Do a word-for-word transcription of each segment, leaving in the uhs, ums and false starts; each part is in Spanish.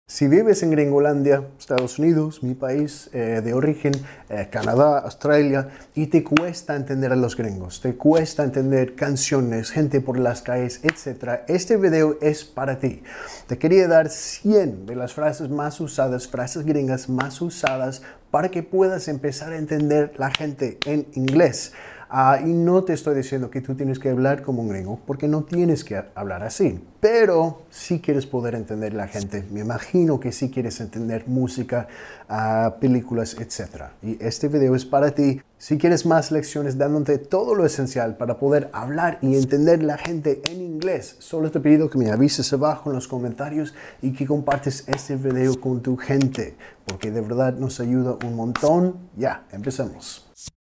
Si vives en Gringolandia, Estados Unidos, mi país eh, de origen, eh, Canadá, Australia, y te cuesta entender a los gringos, te cuesta entender canciones, gente por las calles, etcétera, este video es para ti. Te quería dar cien de las frases más usadas, frases gringas más usadas, para que puedas empezar a entender la gente en inglés. Uh, y no te estoy diciendo que tú tienes que hablar como un gringo, porque no tienes que hablar así. Pero sí quieres poder entender la gente. Me imagino que sí quieres entender música, uh, películas, etcétera. Y este video es para ti. Si quieres más lecciones dándote todo lo esencial para poder hablar y entender la gente en inglés, solo te pido que me avises abajo en los comentarios y que compartes este video con tu gente, porque de verdad nos ayuda un montón. Ya, empecemos.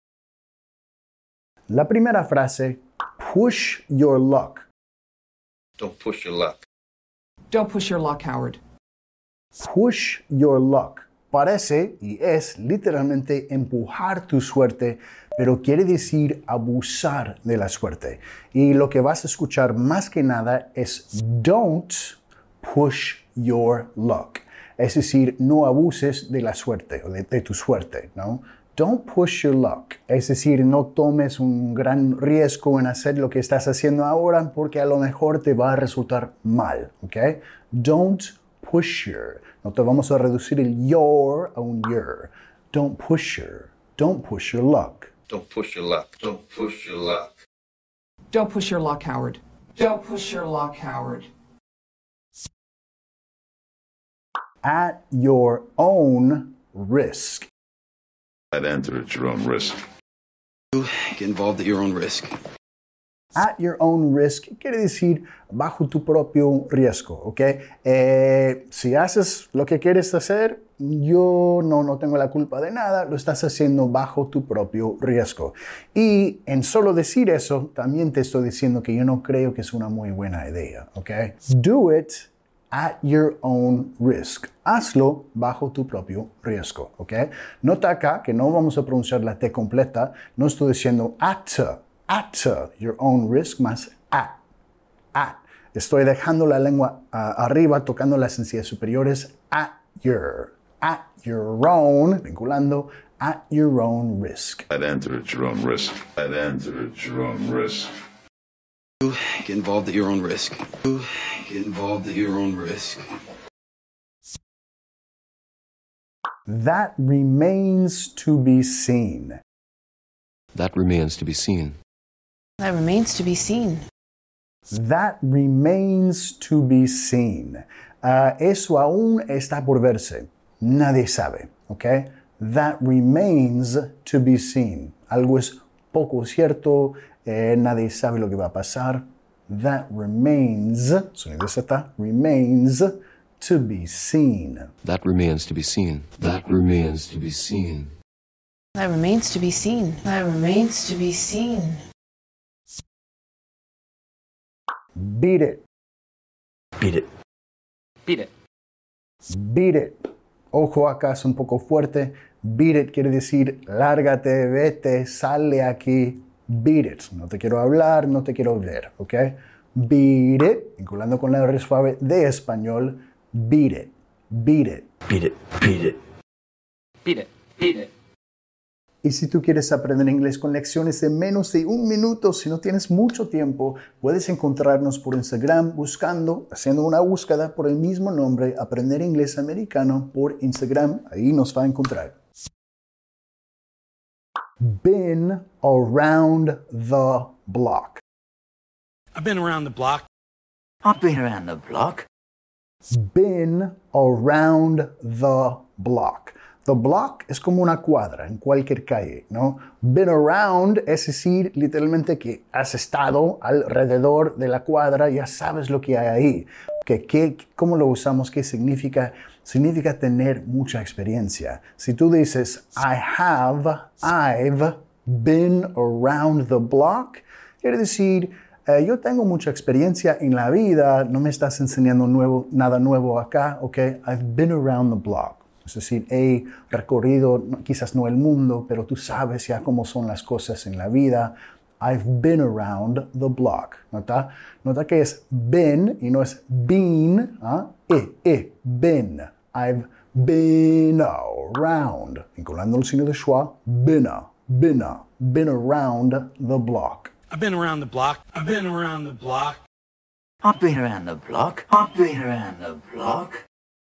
La primera frase, push your luck. Don't push your luck. Don't push your luck, Howard. Push your luck. Parece y es literalmente empujar tu suerte, pero quiere decir abusar de la suerte. Y lo que vas a escuchar más que nada es don't push your luck. Es decir, no abuses de la suerte o de, de tu suerte, ¿no? Don't push your luck. Es decir, no tomes un gran riesgo en hacer lo que estás haciendo ahora porque a lo mejor te va a resultar mal, ¿ok? Don't push your. No te vamos a reducir el your a un your. Don't push your. Don't push your luck. Don't push your luck. Don't push your luck. Don't push your luck, Howard. Don't push your luck, Howard. At your own risk. I'd enter at your own risk. You get involved at your own risk. At your own risk quiere decir bajo tu propio riesgo, ¿ok? Eh, si haces lo que quieres hacer, yo no, no tengo la culpa de nada, lo estás haciendo bajo tu propio riesgo. Y en solo decir eso, también te estoy diciendo que yo no creo que es una muy buena idea, ¿ok? Do it at your own risk. Hazlo bajo tu propio riesgo, ¿ok? Nota acá que no vamos a pronunciar la T completa. No estoy diciendo at, at your own risk, más at, at. Estoy dejando la lengua uh, arriba, tocando las encías superiores. At your, at your own, vinculando, at your own risk. I'd enter at your own risk. I'd enter at your own risk. You get involved at your own risk. You get involved at your own risk. That remains to be seen. That remains to be seen. That remains to be seen. That remains to be seen. Uh, eso aún está por verse. Nadie sabe, ¿ok? That remains to be seen. Algo es poco cierto. Eh, nadie sabe lo que va a pasar. That remains, sonido Z, remains to be seen. That remains to be seen. That remains to be seen. That remains to be seen. That remains to be seen. Beat it. Beat it. Beat it. Beat it. Ojo, acá es un poco fuerte. Beat it quiere decir lárgate, vete, sale aquí. Beat it. No te quiero hablar, no te quiero ver, ¿ok? Beat it, vinculando con la R suave de español. Beat it. Beat it. Beat it. Beat it. Beat it. Beat it. Y si tú quieres aprender inglés con lecciones de menos de un minuto, si no tienes mucho tiempo, puedes encontrarnos por Instagram buscando, haciendo una búsqueda por el mismo nombre, Aprender Inglés Americano por Instagram. Ahí nos va a encontrar. Been around the block. I've been around the block. I've been around the block. Been around the block. The block es como una cuadra en cualquier calle, ¿no? Been around es decir, literalmente que has estado alrededor de la cuadra, ya sabes lo que hay ahí. ¿Qué, qué, ¿Cómo lo usamos? ¿Qué significa? Significa tener mucha experiencia. Si tú dices, I have, I've been around the block, quiere decir, eh, yo tengo mucha experiencia en la vida, no me estás enseñando nuevo, nada nuevo acá, ¿ok? I've been around the block. Es decir, he recorrido, quizás no el mundo, pero tú sabes ya cómo son las cosas en la vida. I've been around the block. ¿Nota? Nota que es been y no es been. ¿Ah? E, e, been. I've been around. Vinculando el signo de schwa, been a, been a, been around the block. I've been around the block. I've been around the block. I've been around the block. I've been around the block.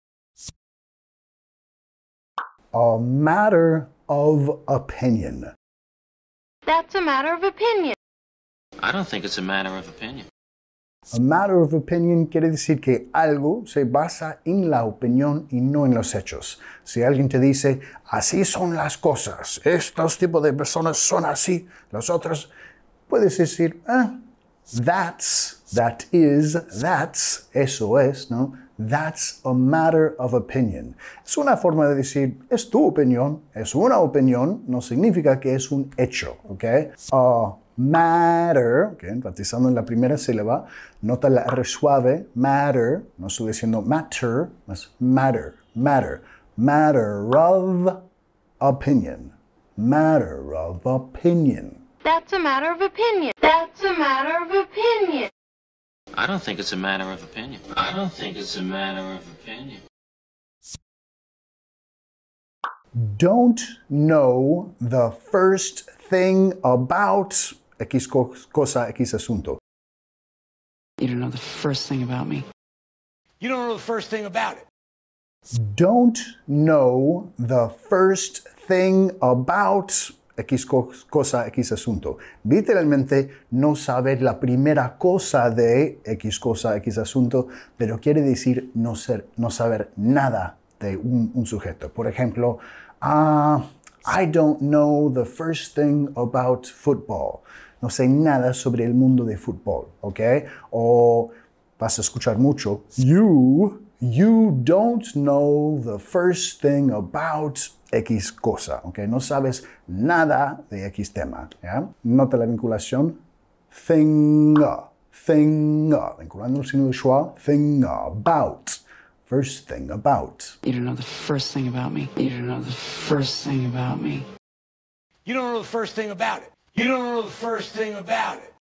A matter of opinion. That's a matter of opinion. I don't think it's a matter of opinion. A matter of opinion quiere decir que algo se basa en la opinión y no en los hechos. Si alguien te dice, así son las cosas, estos tipos de personas son así, los otros, puedes decir, ah, that's, that is, that's, eso es, ¿no? That's a matter of opinion. Es una forma de decir, es tu opinión, es una opinión, no significa que es un hecho, ¿ok? A matter, okay, enfatizando en la primera sílaba, nota la R suave, matter, no estoy diciendo matter, es matter, matter, matter of opinion, matter of opinion. That's a matter of opinion. That's a matter of opinion. I don't think it's a matter of opinion. I don't think it's a matter of opinion. Don't know the first thing about X cosa, X asunto. You don't know the first thing about me. You don't know the first thing about it. Don't know the first thing about X cosa, X asunto. Literalmente, no saber la primera cosa de X cosa, X asunto, pero quiere decir no, ser, no saber nada de un, un sujeto. Por ejemplo, uh, I don't know the first thing about football. No sé nada sobre el mundo de fútbol, ¿ok? O vas a escuchar mucho, you, you don't know the first thing about X cosa, ¿ok? No sabes nada de X tema, ¿ya? Nota la vinculación, thing, thing, vinculando el signo de schwa, thing about, first thing about. You don't know the first thing about me. You don't know the first thing about me. You don't know the first thing about it. You don't know the first thing about it.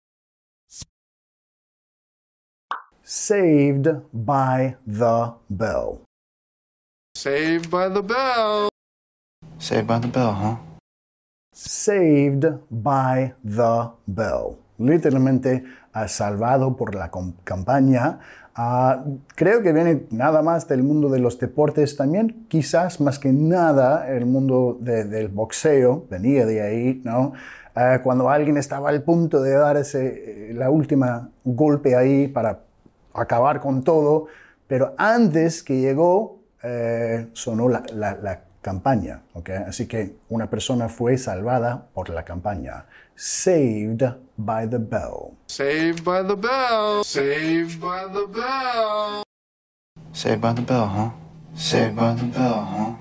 Saved by the bell. Saved by the bell. Saved by the bell, huh? Saved by the bell. Literalmente uh, salvado por la campaña. Uh, creo que viene nada más del mundo de los deportes también, quizás más que nada el mundo de, del boxeo, venía de ahí, ¿no? Uh, cuando alguien estaba al punto de dar ese, la última golpe ahí para acabar con todo, pero antes que llegó eh, sonó la, la, la campaña, ¿ok? Así que una persona fue salvada por la campaña. Saved by the bell. Saved by the bell. Saved by the bell. Saved by the bell, huh? Saved by the bell, huh?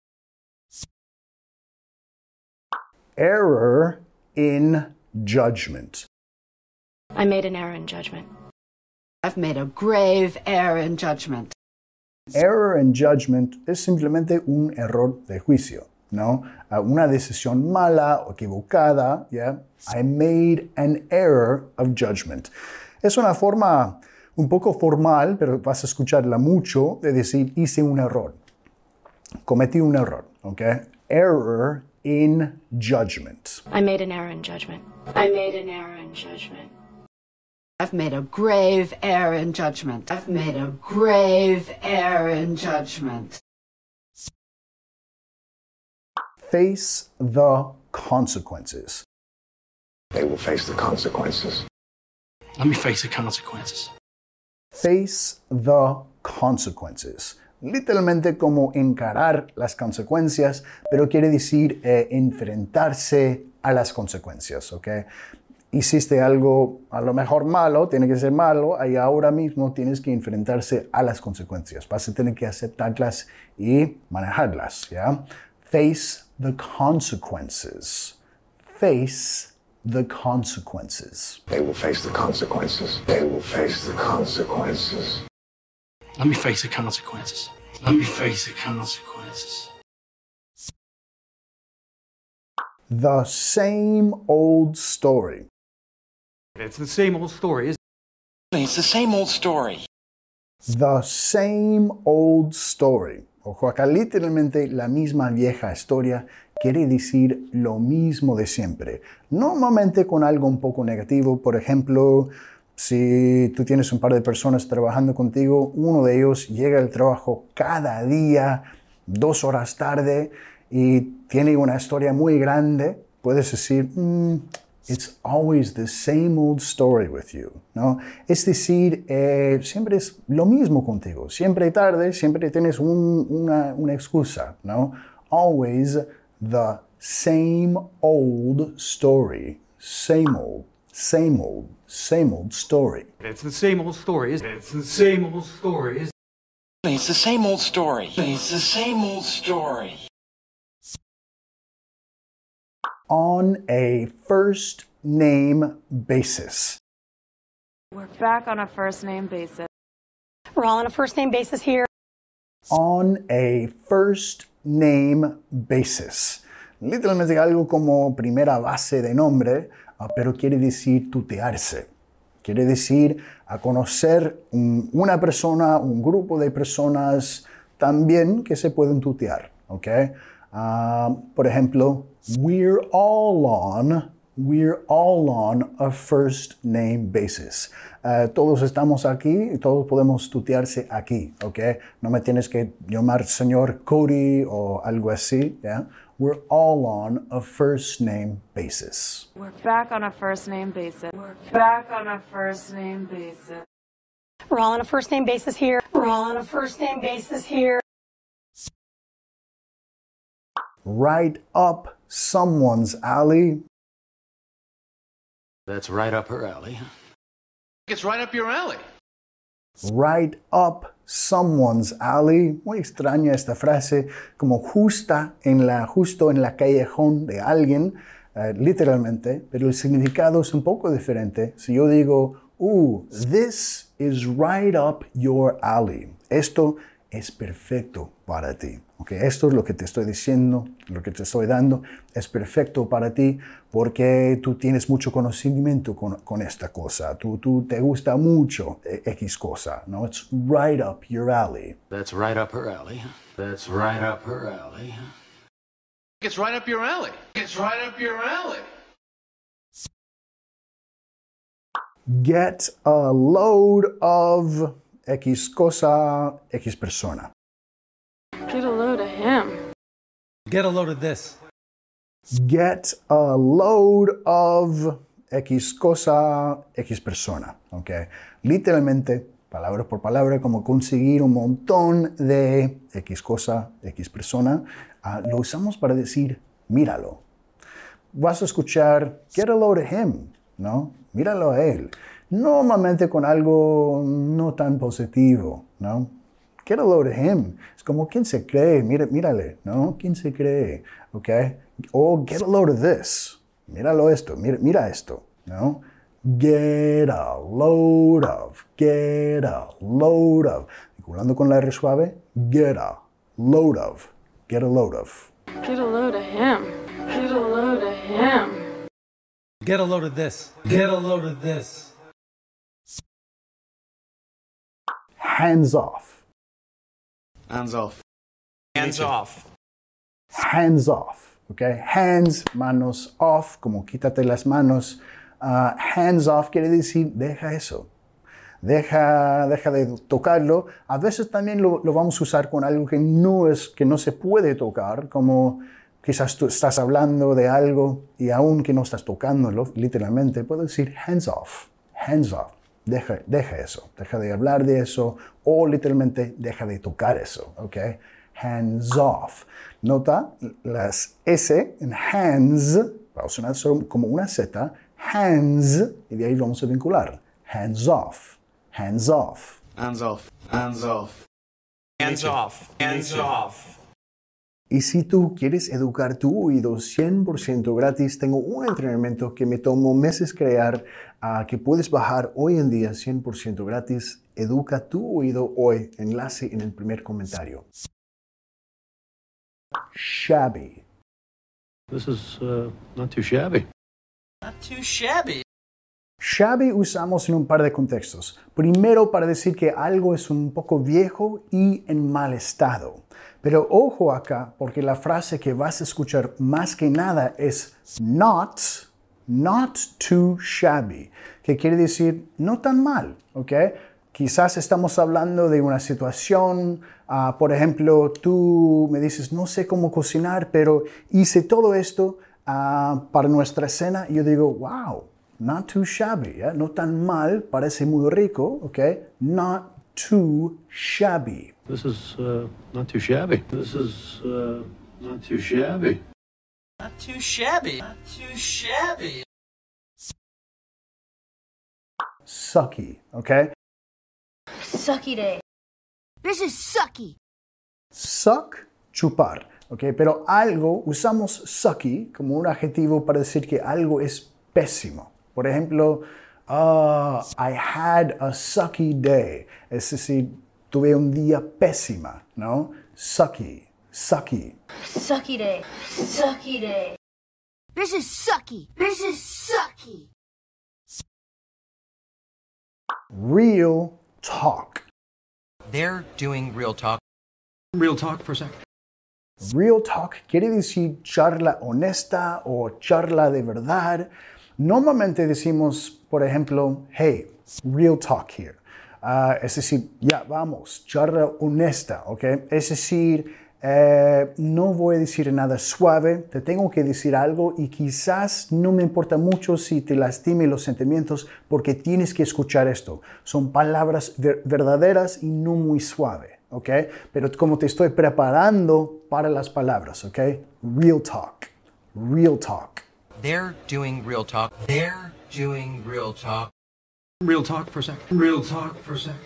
Error in judgment. I made an error in judgment. I've made a grave error in judgment. Error in judgment es simplemente un error de juicio, ¿no? Uh, una decisión mala o equivocada, ¿ya? I made an error of judgment. Es una forma un poco formal, pero vas a escucharla mucho, de decir hice un error. Cometí un error, ¿ok? Error in judgment. I made an error in judgment. I made an error in judgment. I've made a grave error in judgment. I've made a grave error in judgment. Face the consequences. They will face the consequences. Let me face the consequences. Face the consequences. Literalmente como encarar las consecuencias, pero quiere decir eh, enfrentarse a las consecuencias, ¿ok? Hiciste algo a lo mejor malo, tiene que ser malo, y ahora mismo tienes que enfrentarse a las consecuencias. Vas a tener que aceptarlas y manejarlas, ¿ya? Face the consequences. Face the consequences. They will face the consequences. They will face the consequences. Let me face the consequences. Let me face the consequences. The same old story. It's the same old story, isn't it? It's the same old story. The same old story. Ojo, acá literalmente la misma vieja historia quiere decir lo mismo de siempre. Normalmente con algo un poco negativo. Por ejemplo, si tú tienes un par de personas trabajando contigo, uno de ellos llega al trabajo cada día, dos horas tarde, y tiene una historia muy grande, puedes decir, mm, it's always the same old story with you, ¿no? Es decir, eh, siempre es lo mismo contigo. Siempre tarde, siempre tienes un, una, una excusa, ¿no? Always the same old story. Same old, same old, same old story. It's the same old story. It's the same old story. It's the same old story. It's the same old story. On a first name basis. We're back on a first name basis. We're all on a first name basis here. On a first name basis. Literalmente algo como primera base de nombre, uh, pero quiere decir tutearse. Quiere decir a conocer un, una persona, un grupo de personas también que se pueden tutear. ¿Okay? Uh, por ejemplo, we're all on, we're all on a first name basis. Uh, todos estamos aquí y todos podemos tutearse aquí, ¿ok? No me tienes que llamar señor Cody o algo así, ¿ya? We're all on a first name basis. We're back on a first name basis. We're back on a first name basis. We're all on a first name basis here. We're all on a first name basis here. Right up someone's alley. That's right up her alley. It's right up your alley. Right up someone's alley. Muy extraña esta frase, como justa en la, justo en la callejón de alguien, uh, literalmente, pero el significado es un poco diferente. Si yo digo, uh, this is right up your alley. Esto es perfecto para ti. Okay, esto es lo que te estoy diciendo, lo que te estoy dando, es perfecto para ti porque tú tienes mucho conocimiento con, con esta cosa. Tú, tú te gusta mucho X cosa, ¿no? It's right up your alley. That's right up her alley. That's right up her alley. It's right up your alley. It's right up your alley. Get a load of X cosa, X persona. Get a load of him. Get a load of this. Get a load of X cosa, X persona. Okay. Literalmente, palabra por palabra, como conseguir un montón de X cosa, X persona, uh, lo usamos para decir, míralo. Vas a escuchar, get a load of him, ¿no? Míralo a él. Normalmente con algo no tan positivo, ¿no? Get a load of him. Es como, ¿quién se cree? Mira, mírale, ¿no? ¿Quién se cree? ¿Ok? O get a load of this. Míralo esto, mira, mira esto, ¿no? Get a load of, get a load of. Vinculando con la R suave, get a load of, get a load of. Get a load of him. Get a load of him. Get a load of this. Get a load of this. Hands off. Hands off. Hands off. Hands off, okay? Hands, manos off, como quítate las manos. Uh, hands off quiere decir, deja eso. Deja, deja de tocarlo. A veces también lo, lo vamos a usar con algo que no, es, que no se puede tocar, como quizás tú estás hablando de algo y aún que no estás tocándolo, literalmente, puedo decir hands off, hands off. Deja, deja eso, deja de hablar de eso o literalmente deja de tocar eso, ¿ok? Hands off. Nota las S en hands, va a sonar como una Z, hands, y de ahí vamos a vincular. Hands off, hands off. Hands off, hands off. Hands off, hands off. Y si tú quieres educar tu oído cien por ciento gratis, tengo un entrenamiento que me tomó meses crear, uh, que puedes bajar hoy en día cien por ciento gratis. Educa tu oído hoy. Enlace en el primer comentario. Shabby. This is uh, not too shabby. Not too shabby. Shabby usamos en un par de contextos. Primero, para decir que algo es un poco viejo y en mal estado. Pero ojo acá, porque la frase que vas a escuchar más que nada es not, not too shabby, que quiere decir no tan mal, ¿ok? Quizás estamos hablando de una situación, uh, por ejemplo, tú me dices, no sé cómo cocinar, pero hice todo esto uh, para nuestra cena, y yo digo, wow, not too shabby, ¿eh? No tan mal, parece muy rico, ¿ok? Not too shabby. This is uh, not too shabby. This is uh, not too shabby. Not too shabby. Not too shabby. Sucky, ¿ok? Sucky day. This is sucky. Suck, chupar, ¿ok? Pero algo, usamos sucky como un adjetivo para decir que algo es pésimo. Por ejemplo, uh, I had a sucky day. Es decir, tuve un día pésima, ¿no? Sucky, sucky. Sucky day. Sucky day. This is sucky. This is sucky. Real talk. They're doing real talk. Real talk for a second. Real talk quiere decir charla honesta o charla de verdad. Normalmente decimos, por ejemplo, hey, real talk here. Uh, es decir, ya, vamos, charla honesta, ¿ok? Es decir, eh, no voy a decir nada suave, te tengo que decir algo y quizás no me importa mucho si te lastime los sentimientos porque tienes que escuchar esto. Son palabras ver- verdaderas y no muy suave, ¿ok? Pero como te estoy preparando para las palabras, ¿ok? Real talk, real talk. They're doing real talk. They're doing real talk. Real talk for a second. Real talk for a second.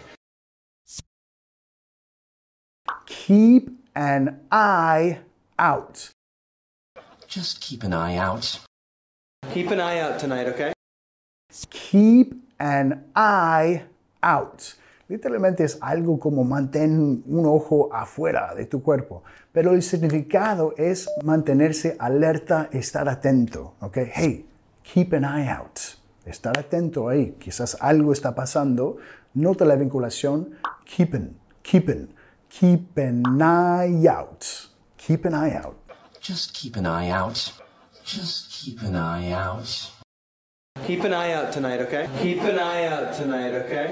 Keep an eye out. Just keep an eye out. Keep an eye out tonight, okay? Keep an eye out. Literalmente es algo como mantén un ojo afuera de tu cuerpo. Pero el significado es mantenerse alerta, estar atento. ¿Ok? Hey, keep an eye out. Estar atento ahí. Quizás algo está pasando. Nota la vinculación. Keep an, keep an, keep an eye out. Keep an eye out. Just keep an eye out. Just keep an eye out. Keep an eye out tonight, okay? Keep an eye out tonight, okay?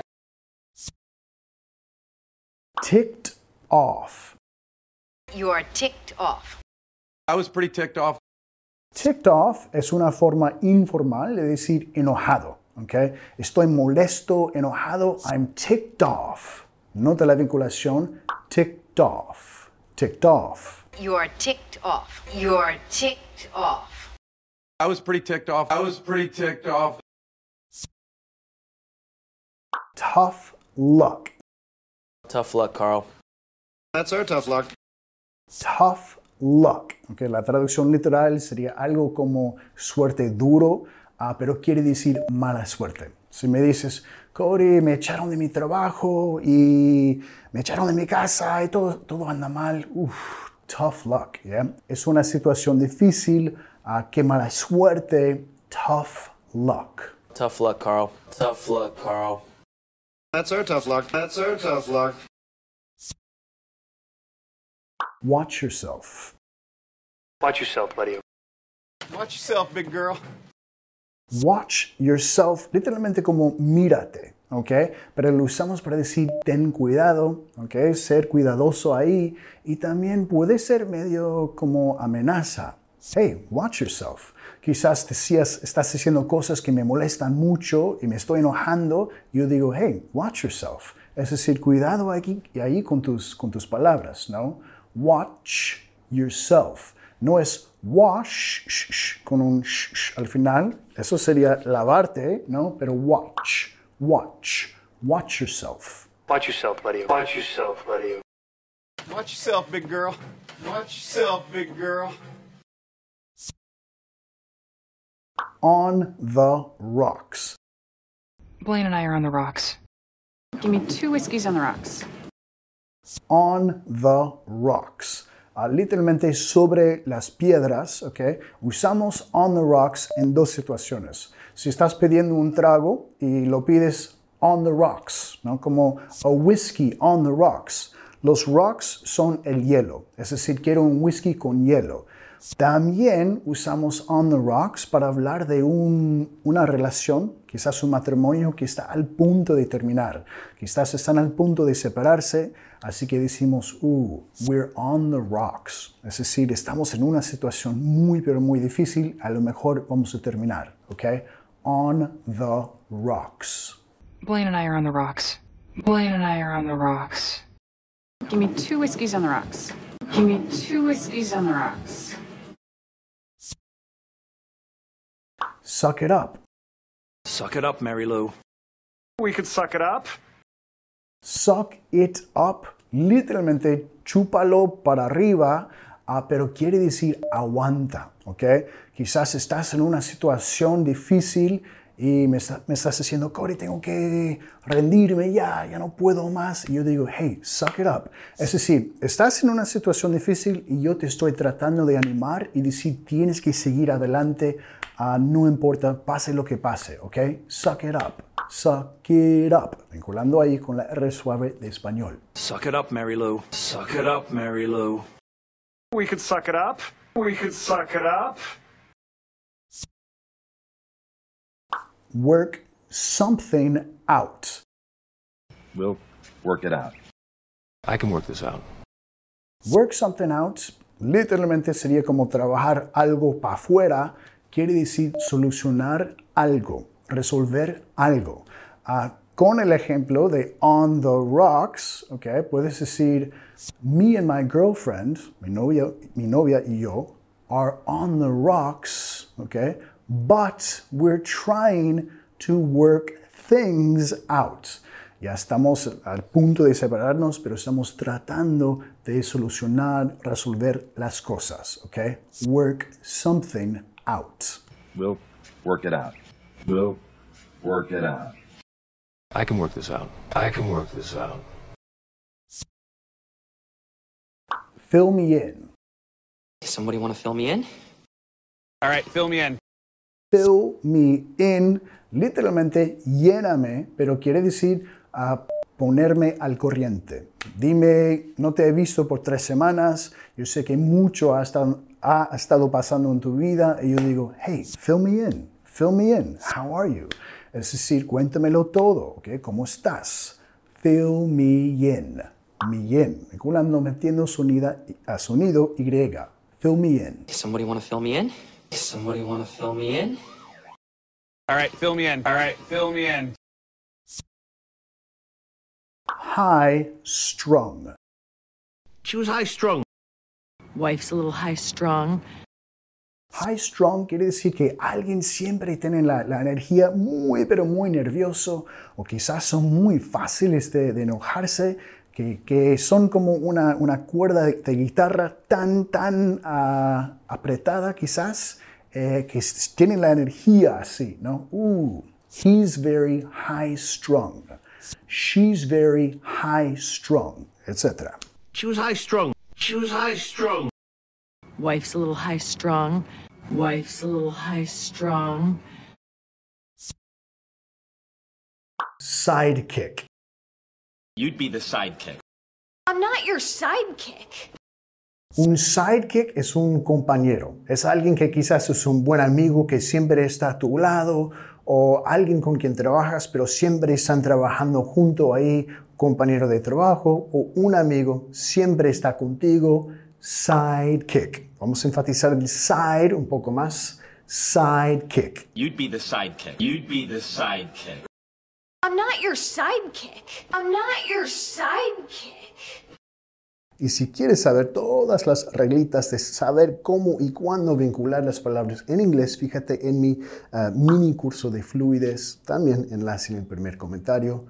Ticked off. You are ticked off. I was pretty ticked off. Ticked off es una forma informal de decir enojado, ¿ok? Estoy molesto, enojado, I'm ticked off. Nota la vinculación, ticked off, ticked off. You are ticked off. You are ticked off. I was pretty ticked off. I was pretty ticked off. Tough luck. Tough luck, Carl. That's our tough luck. Tough luck. Okay, la traducción literal sería algo como suerte duro, uh, pero quiere decir mala suerte. Si me dices, Cody, me echaron de mi trabajo y me echaron de mi casa y todo, todo anda mal, uff, tough luck. ¿Yeah? Es una situación difícil, uh, qué mala suerte, tough luck. Tough luck, Carl. Tough luck, Carl. That's our tough luck. That's our tough luck. Watch yourself. Watch yourself, buddy. Watch yourself, big girl. Watch yourself, literalmente como mírate, ¿ok? Pero lo usamos para decir ten cuidado, ¿ok? Ser cuidadoso ahí y también puede ser medio como amenaza. Hey, watch yourself. Quizás decías, estás haciendo cosas que me molestan mucho y me estoy enojando. Yo digo, hey, watch yourself. Es decir, cuidado aquí y ahí con tus, con tus palabras, ¿no? Watch yourself. No es wash sh, sh, con un sh, sh al final. Eso sería lavarte, ¿no? Pero watch, watch, watch yourself. Watch yourself, buddy. Watch yourself, buddy. Watch yourself, big girl. Watch yourself, big girl. On the rocks. Blaine and I are on the rocks. Give me two whiskeys on the rocks. On the rocks. uh, literalmente sobre las piedras, ¿ok? Usamos on the rocks en dos situaciones. Si estás pidiendo un trago y lo pides on the rocks, ¿no? Como a whiskey on the rocks. Los rocks son el hielo, es decir, quiero un whisky con hielo. También usamos on the rocks para hablar de un, una relación, quizás un matrimonio que está al punto de terminar. Quizás están al punto de separarse, así que decimos, uh, we're on the rocks. Es decir, estamos en una situación muy, pero muy difícil, a lo mejor vamos a terminar, ¿ok? On the rocks. Blaine and I are on the rocks. Blaine and I are on the rocks. Give me two whiskeys on the rocks. Give me two whiskeys on the rocks. Suck it up. Suck it up, Mary Lou. We could suck it up. Suck it up. Literalmente, chúpalo para arriba, uh, pero quiere decir aguanta, ¿ok? Quizás estás en una situación difícil y me, está, me estás diciendo, Cody, tengo que rendirme ya, ya no puedo más. Y yo digo, hey, suck it up. Es decir, estás en una situación difícil y yo te estoy tratando de animar y decir, tienes que seguir adelante, uh, no importa, pase lo que pase, ¿ok? Suck it up. Suck it up. Vinculando ahí con la R suave de español. Suck it up, Mary Lou. Suck it up, Mary Lou. We could suck it up. We could suck it up. Work something out. We'll work it out. I can work this out. Work something out literalmente sería como trabajar algo para afuera. Quiere decir solucionar algo, resolver algo. Uh, con el ejemplo de on the rocks, okay, puedes decir, me and my girlfriend, mi novia, mi novia y yo, are on the rocks, okay, but we're trying to work things out. Ya estamos al punto de separarnos, pero estamos tratando de solucionar, resolver las cosas, okay? Work something out. We'll work it out. We'll work it out. I can work this out. I can work this out. Fill me in. Somebody want to fill me in? All right, fill me in. Fill me in, literalmente lléname, pero quiere decir uh, ponerme al corriente. Dime, no te he visto por tres semanas, yo sé que mucho ha estado, ha estado pasando en tu vida, y yo digo, hey, fill me in, fill me in, how are you? Es decir, cuéntamelo todo, ¿ok? ¿Cómo estás? Fill me in, me in, vinculando, metiendo sonido, a sonido Y, fill me in. Somebody want to fill me in? Somebody want to fill me in? All right, fill me in. All right, fill me in. High strung. She was high strung. Wife's a little high strung. High strung quiere decir que alguien siempre tiene la, la energía muy, pero muy nervioso, o quizás son muy fáciles de, de enojarse, que, que son como una, una cuerda de, de guitarra tan, tan uh, apretada quizás, eh, que tienen la energía así, ¿no? Uh, he's very high strung. She's very high strung, etcétera. She was high strung. She was high strung. Wife's a little high strung. Wife's a little high strung. Sidekick. You'd be the sidekick. I'm not your sidekick. Un sidekick es un compañero. Es alguien que quizás es un buen amigo que siempre está a tu lado, o alguien con quien trabajas, pero siempre están trabajando junto ahí, compañero de trabajo, o un amigo siempre está contigo. Sidekick. Vamos a enfatizar el side un poco más. Sidekick. You'd be the sidekick. You'd be the sidekick. I'm not your sidekick. I'm not your sidekick. Y si quieres saber todas las reglitas de saber cómo y cuándo vincular las palabras en inglés, fíjate en mi uh, mini curso de fluidez, también enlace en el primer comentario.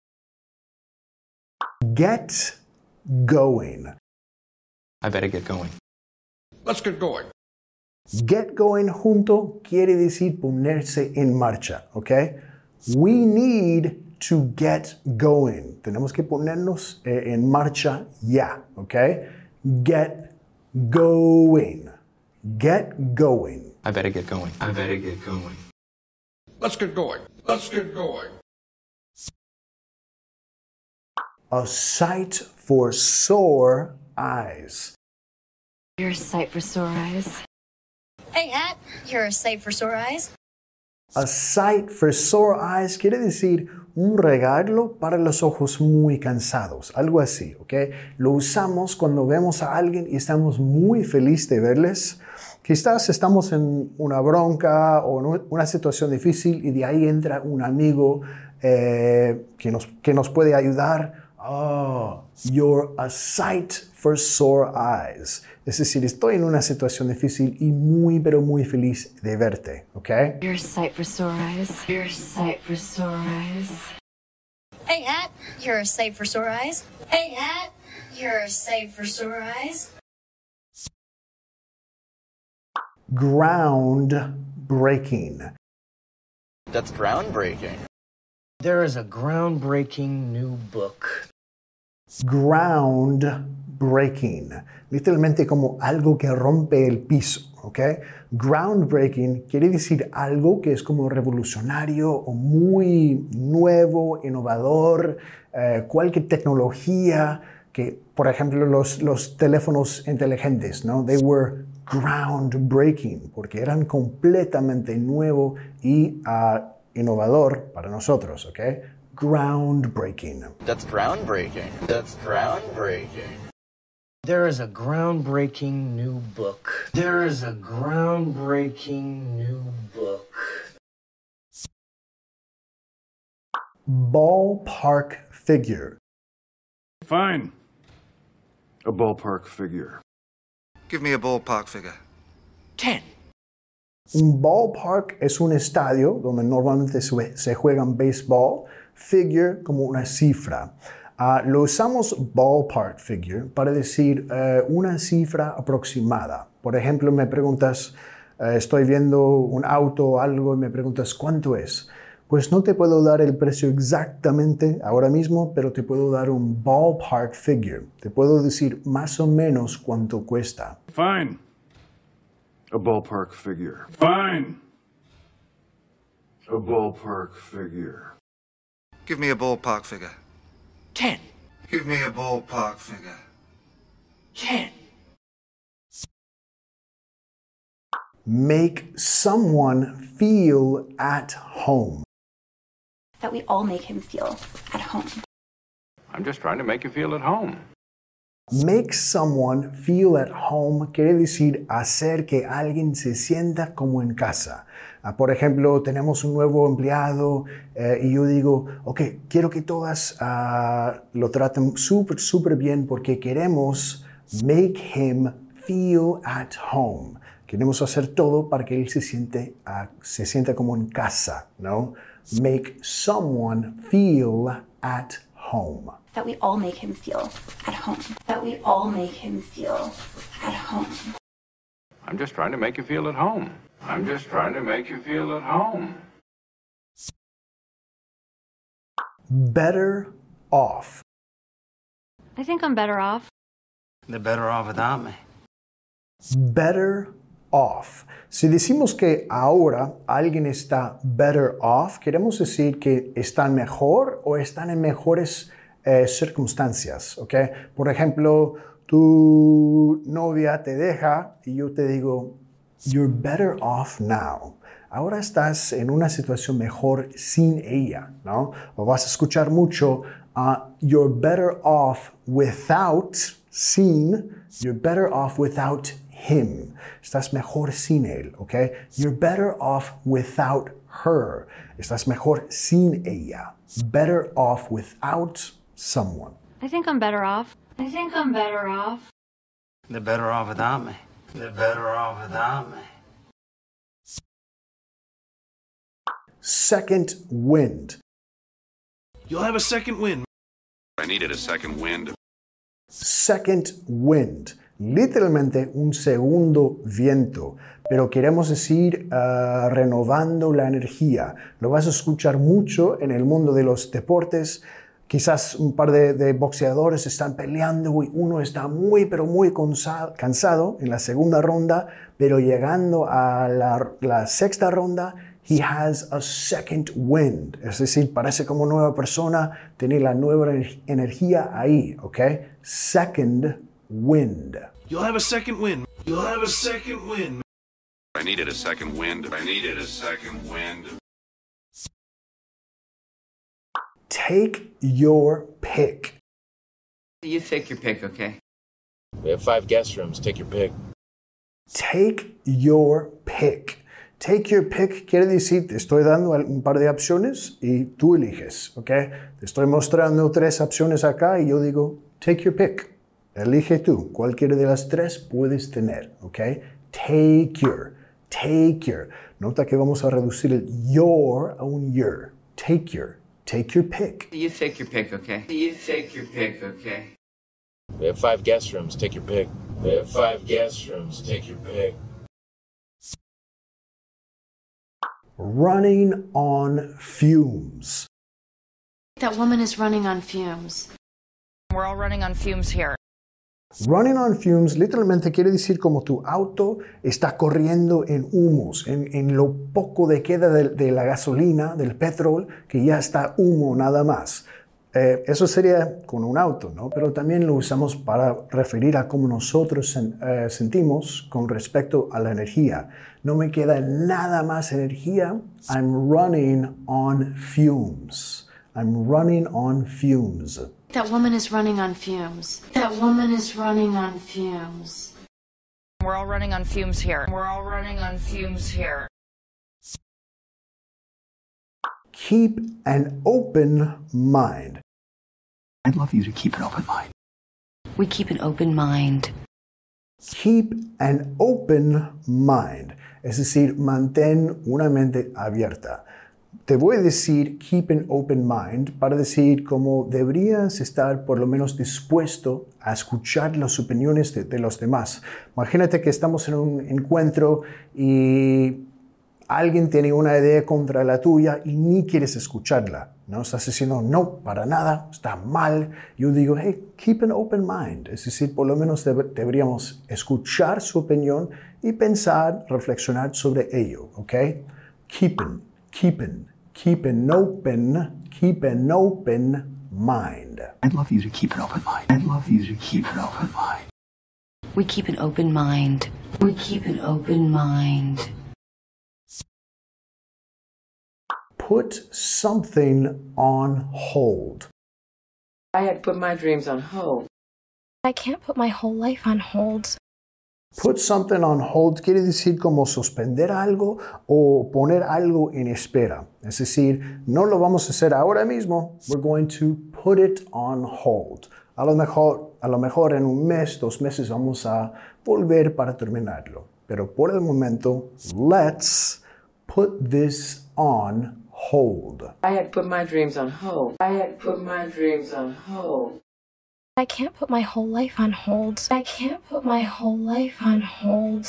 Get going. I better get going. Let's get going. Get going junto quiere decir ponerse en marcha, ¿ok? We need to get going. Tenemos que ponernos eh, en marcha ya, ¿ok? Get going. Get going. I better get going. I better get going. Let's get going. Let's get going. A sight for sore eyes. You're a sight for sore eyes. Hey, Hat, you're a sight for sore eyes. A sight for sore eyes quiere decir un regalo para los ojos muy cansados, algo así, ¿ok? Lo usamos cuando vemos a alguien y estamos muy felices de verles. Quizás estamos en una bronca o en una situación difícil y de ahí entra un amigo eh, que, nos, que nos puede ayudar. Oh, you're a sight for sore eyes. Es decir, estoy en una situación difícil y muy, pero muy feliz de verte, ¿ok? You're a sight for sore eyes. You're a sight for sore eyes. Hey, Hat, you're a sight for sore eyes. Hey, Hat, you're a sight for sore eyes. Groundbreaking. That's groundbreaking. There is a groundbreaking new book. Groundbreaking. Literalmente como algo que rompe el piso, ¿ok? Groundbreaking quiere decir algo que es como revolucionario o muy nuevo, innovador, eh, cualquier tecnología que, por ejemplo, los, los teléfonos inteligentes, ¿no? They were groundbreaking porque eran completamente nuevo y uh, innovador para nosotros, ¿ok? Groundbreaking. That's groundbreaking. That's groundbreaking. There is a groundbreaking new book. There is a groundbreaking new book. Ballpark figure. Fine. A ballpark figure. Give me a ballpark figure. Ten. Un ballpark es un estadio donde normalmente se juegan béisbol, figure como una cifra. Uh, lo usamos ballpark figure para decir uh, una cifra aproximada. Por ejemplo, me preguntas, uh, estoy viendo un auto o algo y me preguntas ¿cuánto es? Pues no te puedo dar el precio exactamente ahora mismo, pero te puedo dar un ballpark figure. Te puedo decir más o menos cuánto cuesta. Fine. A ballpark figure. Fine. A ballpark figure. Give me a ballpark figure. Ten. Give me a ballpark figure. Ten. Make someone feel at home. That we all make him feel at home. I'm just trying to make you feel at home. Make someone feel at home quiere decir hacer que alguien se sienta como en casa. Uh, por ejemplo, tenemos un nuevo empleado uh, y yo digo, ok, quiero que todas uh, lo traten súper, súper bien porque queremos make him feel at home. Queremos hacer todo para que él se, siente, uh, se sienta como en casa, ¿no? Make someone feel at home. That we all make him feel at home. That we all make him feel at home. I'm just trying to make you feel at home. I'm just trying to make you feel at home. Better off. I think I'm better off. They're better off without me. Better off. Si decimos que ahora alguien está better off, queremos decir que están mejor o están en mejores eh, circunstancias, ¿ok? Por ejemplo, tu novia te deja y yo te digo, you're better off now. Ahora estás en una situación mejor sin ella, ¿no? O vas a escuchar mucho, uh, you're better off without, sin, you're better off without him. Estás mejor sin él, ¿ok? You're better off without her. Estás mejor sin ella. Better off without someone. I think I'm better off. I think I'm better off. They're better off without me. They're better off without me. Second wind. You'll have a second wind. I needed a second wind. Second wind. Literalmente un segundo viento, pero queremos decir uh, renovando la energía. Lo vas a escuchar mucho en el mundo de los deportes. Quizás un par de, de boxeadores están peleando y uno está muy, pero muy cansado en la segunda ronda, pero llegando a la, la sexta ronda, he has a second wind. Es decir, parece como nueva persona, tiene la nueva energía ahí, ¿ok? Second wind. You'll have a second wind. You'll have a second wind. I needed a second wind. I needed a second wind. Take your pick. You take your pick, okay? We have five guest rooms. Take your pick. Take your pick. Take your pick quiere decir, te estoy dando un par de opciones y tú eliges, ¿ok? Te estoy mostrando tres opciones acá y yo digo, take your pick. Elige tú. Cualquiera de las tres puedes tener, ¿ok? Take your. Take your. Nota que vamos a reducir el your a un your. Take your. Take your pick. You take your pick, okay? You take your pick, okay? We have five guest rooms. Take your pick. We have five guest rooms. Take your pick. Running on fumes. That woman is running on fumes. We're all running on fumes here. Running on fumes literalmente quiere decir como tu auto está corriendo en humos, en, en lo poco de queda de, de la gasolina, del petróleo, que ya está humo nada más. Eh, eso sería con un auto, ¿no? Pero también lo usamos para referir a cómo nosotros sen, eh, sentimos con respecto a la energía. No me queda nada más energía. I'm running on fumes. I'm running on fumes. That woman is running on fumes. That woman is running on fumes. We're all running on fumes here. We're all running on fumes here. Keep an open mind. I'd love you to keep an open mind. We keep an open mind. Keep an open mind. Es decir, mantén una mente abierta. Te voy a decir keep an open mind para decir cómo deberías estar por lo menos dispuesto a escuchar las opiniones de, de los demás. Imagínate que estamos en un encuentro y alguien tiene una idea contra la tuya y ni quieres escucharla. No estás diciendo no, para nada, está mal. Yo digo, hey, keep an open mind. Es decir, por lo menos deb- deberíamos escuchar su opinión y pensar, reflexionar sobre ello, ¿ok? Keep an, keep an. Keep an open, keep an open mind. I'd love you to keep an open mind. I'd love you to keep an open mind. We keep an open mind. We keep an open mind. Put something on hold. I had put my dreams on hold. I can't put my whole life on hold. Put something on hold quiere decir como suspender algo o poner algo en espera. Es decir, no lo vamos a hacer ahora mismo. We're going to put it on hold. A lo mejor, a lo mejor en un mes, dos meses vamos a volver para terminarlo. Pero por el momento, let's put this on hold. I had put my dreams on hold. I had put my dreams on hold. I can't put my whole life on hold. I can't put my whole life on hold.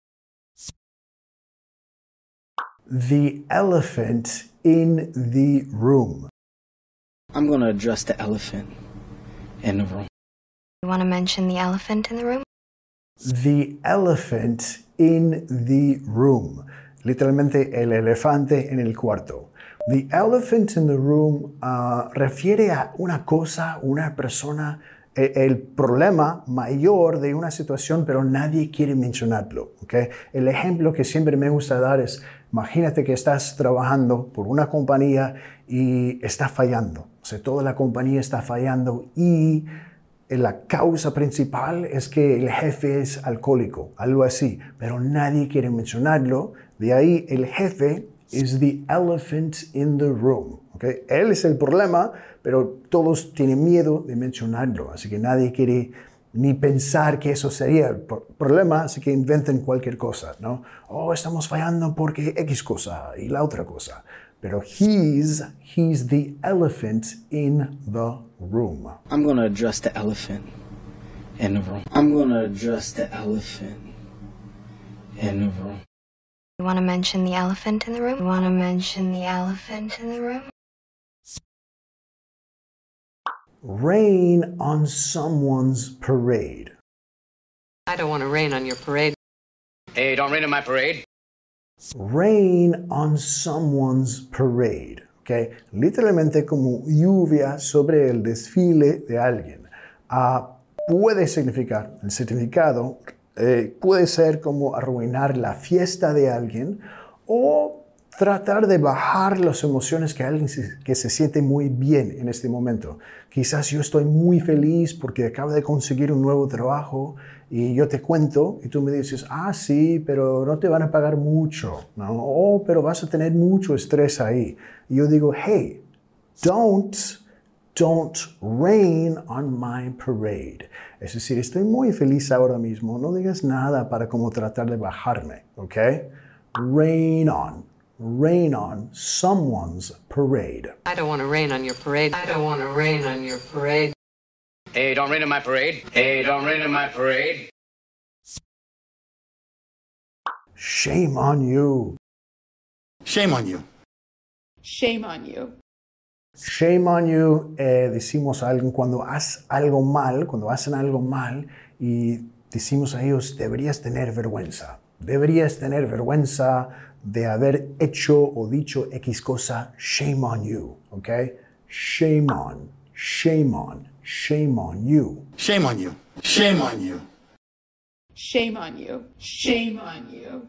The elephant in the room. I'm going to address the elephant in the room. You want to mention the elephant in the room? The elephant in the room. Literalmente el elefante en el cuarto. The elephant in the room uh, refiere a una cosa, una persona, el problema mayor de una situación, pero nadie quiere mencionarlo, ¿okay? El ejemplo que siempre me gusta dar es, imagínate que estás trabajando por una compañía y está fallando. O sea, toda la compañía está fallando y la causa principal es que el jefe es alcohólico, algo así, pero nadie quiere mencionarlo. De ahí el jefe is the elephant in the room. ¿Okay? Él es el problema, pero todos tienen miedo de mencionarlo, así que nadie quiere ni pensar que eso sería el problema, así que inventen cualquier cosa, ¿no? Oh, estamos fallando porque X cosa y la otra cosa. Pero he's, he's the elephant in the room. I'm going to address the elephant in the room. I'm going to address the elephant in the room. You want to mention the elephant in the room? You want to mention the elephant in the room? Rain on someone's parade. I don't want to rain on your parade. Hey, don't rain on my parade. Rain on someone's parade. Okay? Literalmente como lluvia sobre el desfile de alguien. Uh, puede significar, el significado eh, puede ser como arruinar la fiesta de alguien o tratar de bajar las emociones que alguien se, que se siente muy bien en este momento. Quizás yo estoy muy feliz porque acabo de conseguir un nuevo trabajo y yo te cuento y tú me dices, ah, sí, pero no te van a pagar mucho, ¿no? Oh, pero vas a tener mucho estrés ahí. Y yo digo, hey, don't, don't rain on my parade. Es decir, estoy muy feliz ahora mismo, no digas nada para como tratar de bajarme, ¿ok? Rain on. Rain on someone's parade. I don't want to rain on your parade. I don't want to rain on your parade. Hey, don't rain on my parade. Hey, don't rain on my parade. Shame on you. Shame on you. Shame on you. Shame on you, eh, decimos a alguien cuando haces algo mal, cuando hacen algo mal y decimos a ellos, deberías tener vergüenza. Deberías tener vergüenza de haber hecho o dicho X cosa. Shame on you, ¿ok? Shame on, shame on, shame on you. Shame on you. Shame on you. Shame on you. Shame on you.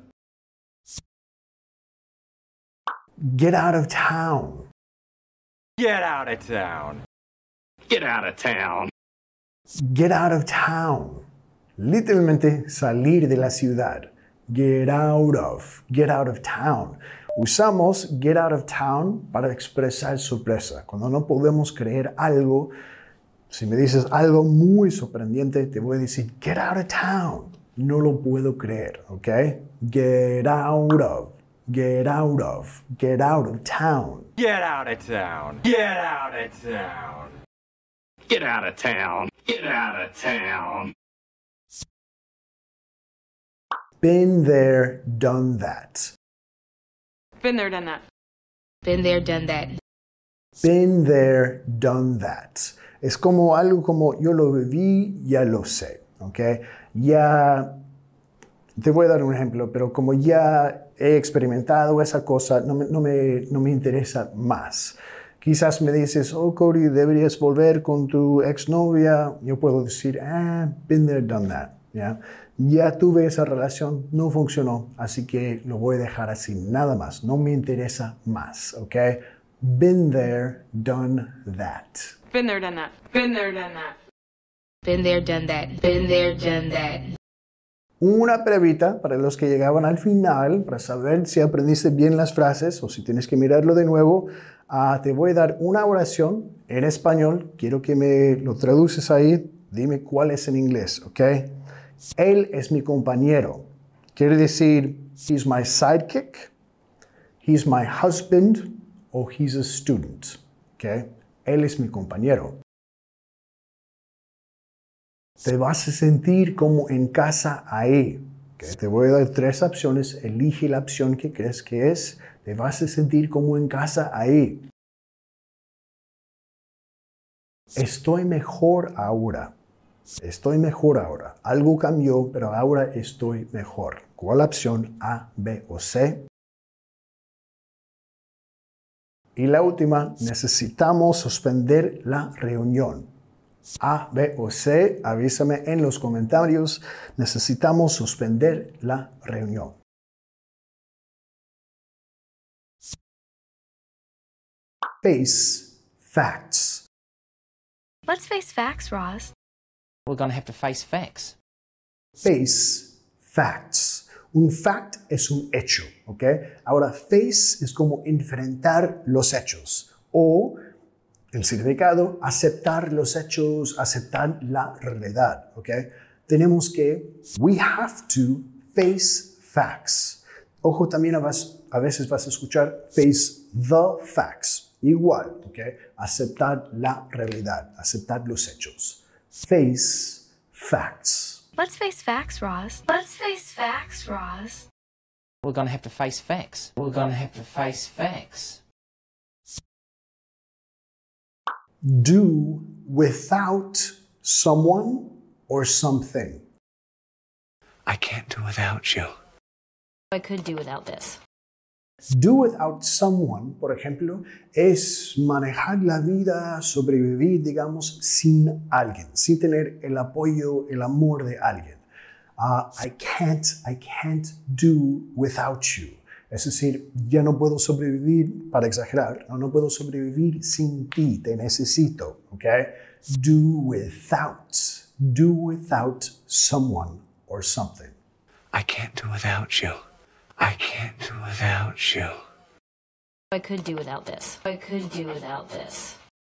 Get out of town. Get out of town. Get out of town. Get out of town. Literalmente salir de la ciudad. Get out of, get out of town. Usamos get out of town para expresar sorpresa. Cuando no podemos creer algo, si me dices algo muy sorprendente, te voy a decir get out of town. No lo puedo creer, ¿ok? Get out of, get out of, get out of town. Get out of town. Get out of town. Get out of town. Get out of town. Been there, done that. Been there, done that. Been there, done that. Been there, done that. Es como algo como yo lo viví, ya lo sé, ¿ok? Ya, te voy a dar un ejemplo, pero como ya he experimentado esa cosa, no me, no me, no me interesa más. Quizás me dices, oh, Cody, deberías volver con tu exnovia. Yo puedo decir, ah, been there, done that, ¿ya? Ya tuve esa relación, no funcionó, así que lo voy a dejar así, nada más, no me interesa más, ¿ok? Been there, done that. Been there, done that. Been there, done that. Been there, done that. Been there, done that. Una pruebita para los que llegaban al final, para saber si aprendiste bien las frases o si tienes que mirarlo de nuevo. Uh, te voy a dar una oración en español, quiero que me lo traduces ahí, dime cuál es en inglés, ¿ok? Él es mi compañero. Quiere decir, he's my sidekick, he's my husband, o he's a student. ¿Okay? Él es mi compañero. Te vas a sentir como en casa ahí. ¿Okay? Te voy a dar tres opciones. Elige la opción que crees que es. Te vas a sentir como en casa ahí. Estoy mejor ahora. Estoy mejor ahora. Algo cambió, pero ahora estoy mejor. ¿Cuál opción? A, B o C. Y la última, necesitamos suspender la reunión. A, B o C, avísame en los comentarios. Necesitamos suspender la reunión. Face facts. Let's face facts, Roz. We're gonna have to face facts. Face facts. Un fact es un hecho, ¿ok? Ahora, face es como enfrentar los hechos. O, el significado, aceptar los hechos, aceptar la realidad, ¿ok? Tenemos que, we have to face facts. Ojo, también a veces vas a escuchar face the facts. Igual, ¿ok? Aceptar la realidad, aceptar los hechos. Face facts. Let's face facts, Roz. Let's face facts, Roz. We're gonna have to face facts. We're gonna have to face facts. do without someone or something. I can't do without you. I could do without this. Do without someone, por ejemplo, es manejar la vida, sobrevivir, digamos, sin alguien, sin tener el apoyo, el amor de alguien. Uh, I can't, I can't do without you. Es decir, ya no puedo sobrevivir, para exagerar, no, no puedo sobrevivir sin ti, te necesito, ¿ok? Do without, do without someone or something. I can't do without you. I can't do without you. I could do without this. I could do without this.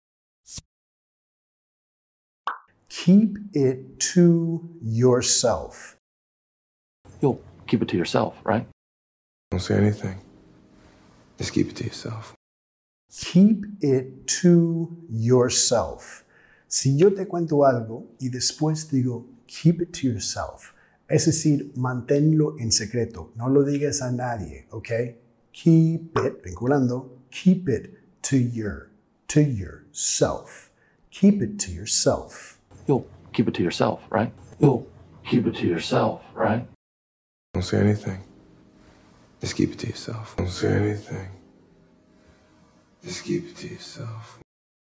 Keep it to yourself. You'll keep it to yourself, right? Don't say anything. Just keep it to yourself. Keep it to yourself. Si yo te cuento algo y después digo, keep it to yourself, es decir, manténlo en secreto, no lo digas a nadie, ¿ok? Keep it, vinculando, keep it to your, to yourself. Keep it to yourself. You'll keep it to yourself, right? You'll keep it to yourself, right? Don't say anything. Just keep it to yourself. Don't say anything. Just keep it to yourself.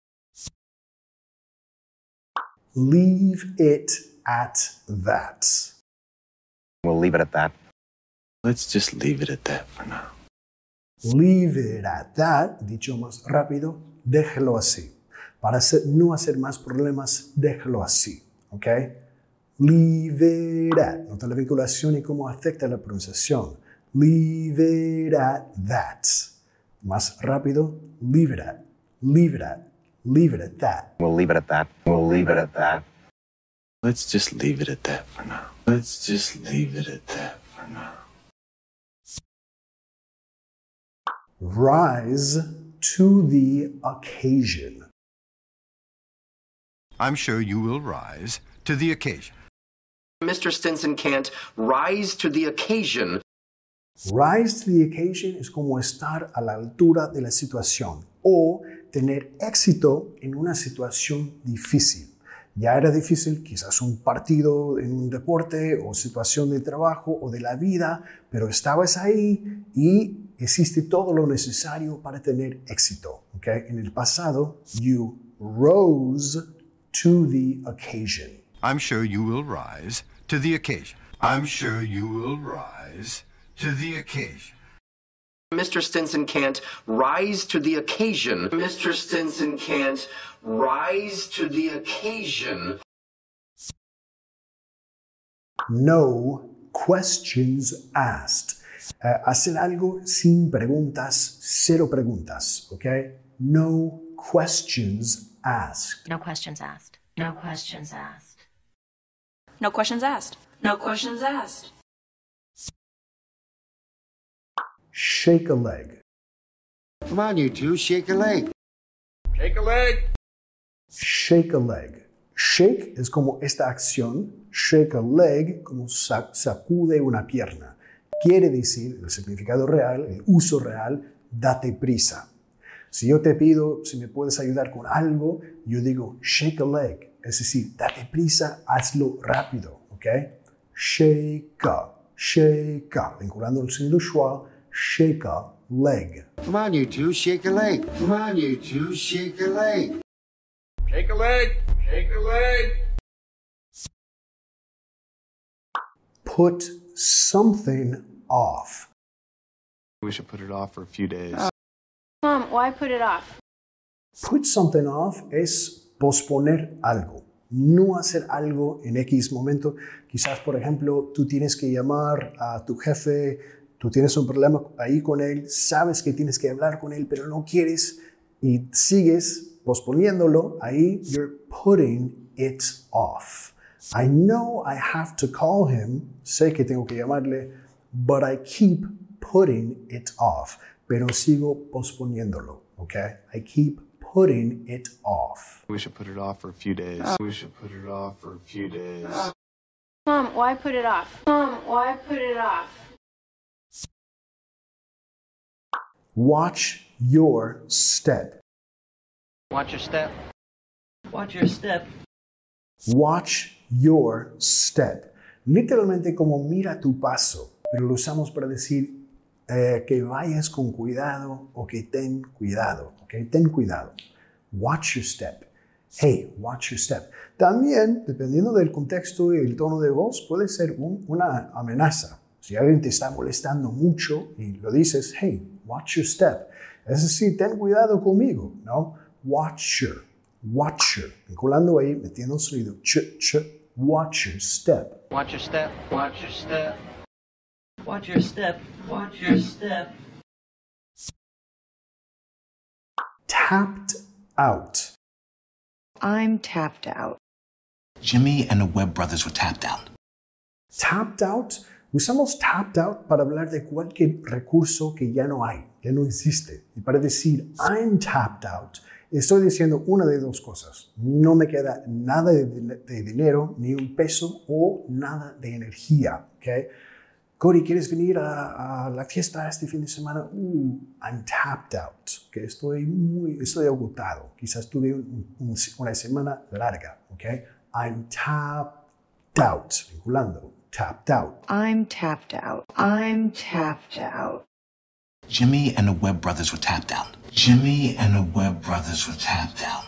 Leave it at that. We'll leave it at that. Let's just leave it at that for now. Leave it at that, dicho más rápido, déjalo así. Para hacer, no hacer más problemas, déjalo así, ¿ok? Leave it at. Nota la vinculación y cómo afecta la pronunciación. Leave it at that. Más rápido, leave it at. Leave it at. Leave it at that. We'll leave it at that. We'll leave it at that. Let's just leave it at that for now. Let's just leave it at that for now. Rise to the occasion. I'm sure you will rise to the occasion. Mister Stinson can't rise to the occasion. Rise to the occasion es como estar a la altura de la situación o tener éxito en una situación difícil. Ya era difícil, quizás un partido en un deporte o situación de trabajo o de la vida, pero estabas ahí y hiciste todo lo necesario para tener éxito. ¿Okay? En el pasado, you rose to the occasion. I'm sure you will rise to the occasion. I'm sure you will rise to the occasion. Mister Stinson can't rise to the occasion. Mister Stinson can't rise to the occasion. No questions asked. Uh, hacer algo sin preguntas, cero preguntas, ¿ok? No questions asked. No questions asked. No questions asked. No questions asked. No questions asked. Shake a leg. Come on, you two, shake a leg. Shake a leg. Shake a leg. Shake es como esta acción. Shake a leg, como sac sacude una pierna. Quiere decir, el significado real, el uso real, date prisa. Si yo te pido si me puedes ayudar con algo, yo digo shake a leg. Es decir, date prisa, hazlo rápido. ¿Ok? Shake a, shake a. Vinculando el sonido schwa. Shake a leg. Come on, you two, shake a leg. Come on, you two, shake a leg. Shake a leg. Shake a leg. Put something off. We should put it off for a few days. Uh, Mom, why put it off? Put something off es posponer algo. No hacer algo en X momento. Quizás, por ejemplo, tú tienes que llamar a tu jefe. Tú tienes un problema ahí con él, sabes que tienes que hablar con él, pero no quieres y sigues posponiéndolo. Ahí, you're putting it off. I know I have to call him, sé que tengo que llamarle, but I keep putting it off. Pero sigo posponiéndolo, okay? I keep putting it off. We should put it off for a few days. We should put it off for a few days. Mom, why put it off? Mom, why put it off? Watch your step. Watch your step. Watch your step. Watch your step. Literalmente como mira tu paso, pero lo usamos para decir eh, que vayas con cuidado o que ten cuidado. ¿Okay? Ten cuidado. Watch your step. Hey, watch your step. También, dependiendo del contexto y el tono de voz, puede ser un, una amenaza. Si alguien te está molestando mucho y lo dices, hey, watch your step. Es decir, ten cuidado conmigo, ¿no? Watch your, watch your. Vinculando ahí, metiendo el sonido, ch, ch, watch your step. Watch your step. Watch your step. Watch your step. Watch your step. Tapped out. I'm tapped out. Jimmy and the Webb brothers were tapped out. Tapped out. Usamos tapped out para hablar de cualquier recurso que ya no hay, ya no existe. Y para decir I'm tapped out, estoy diciendo una de dos cosas. No me queda nada de, de dinero, ni un peso o nada de energía. ¿Okay? Cody, ¿quieres venir a, a la fiesta este fin de semana? Uh, I'm tapped out. Okay? Estoy muy, estoy agotado. Quizás tuve un, un, una semana larga. Okay? I'm tapped out. Vinculando. Tapped out. I'm tapped out. I'm tapped out. Jimmy and the Webb brothers were tapped out. Jimmy and the Webb brothers were tapped out.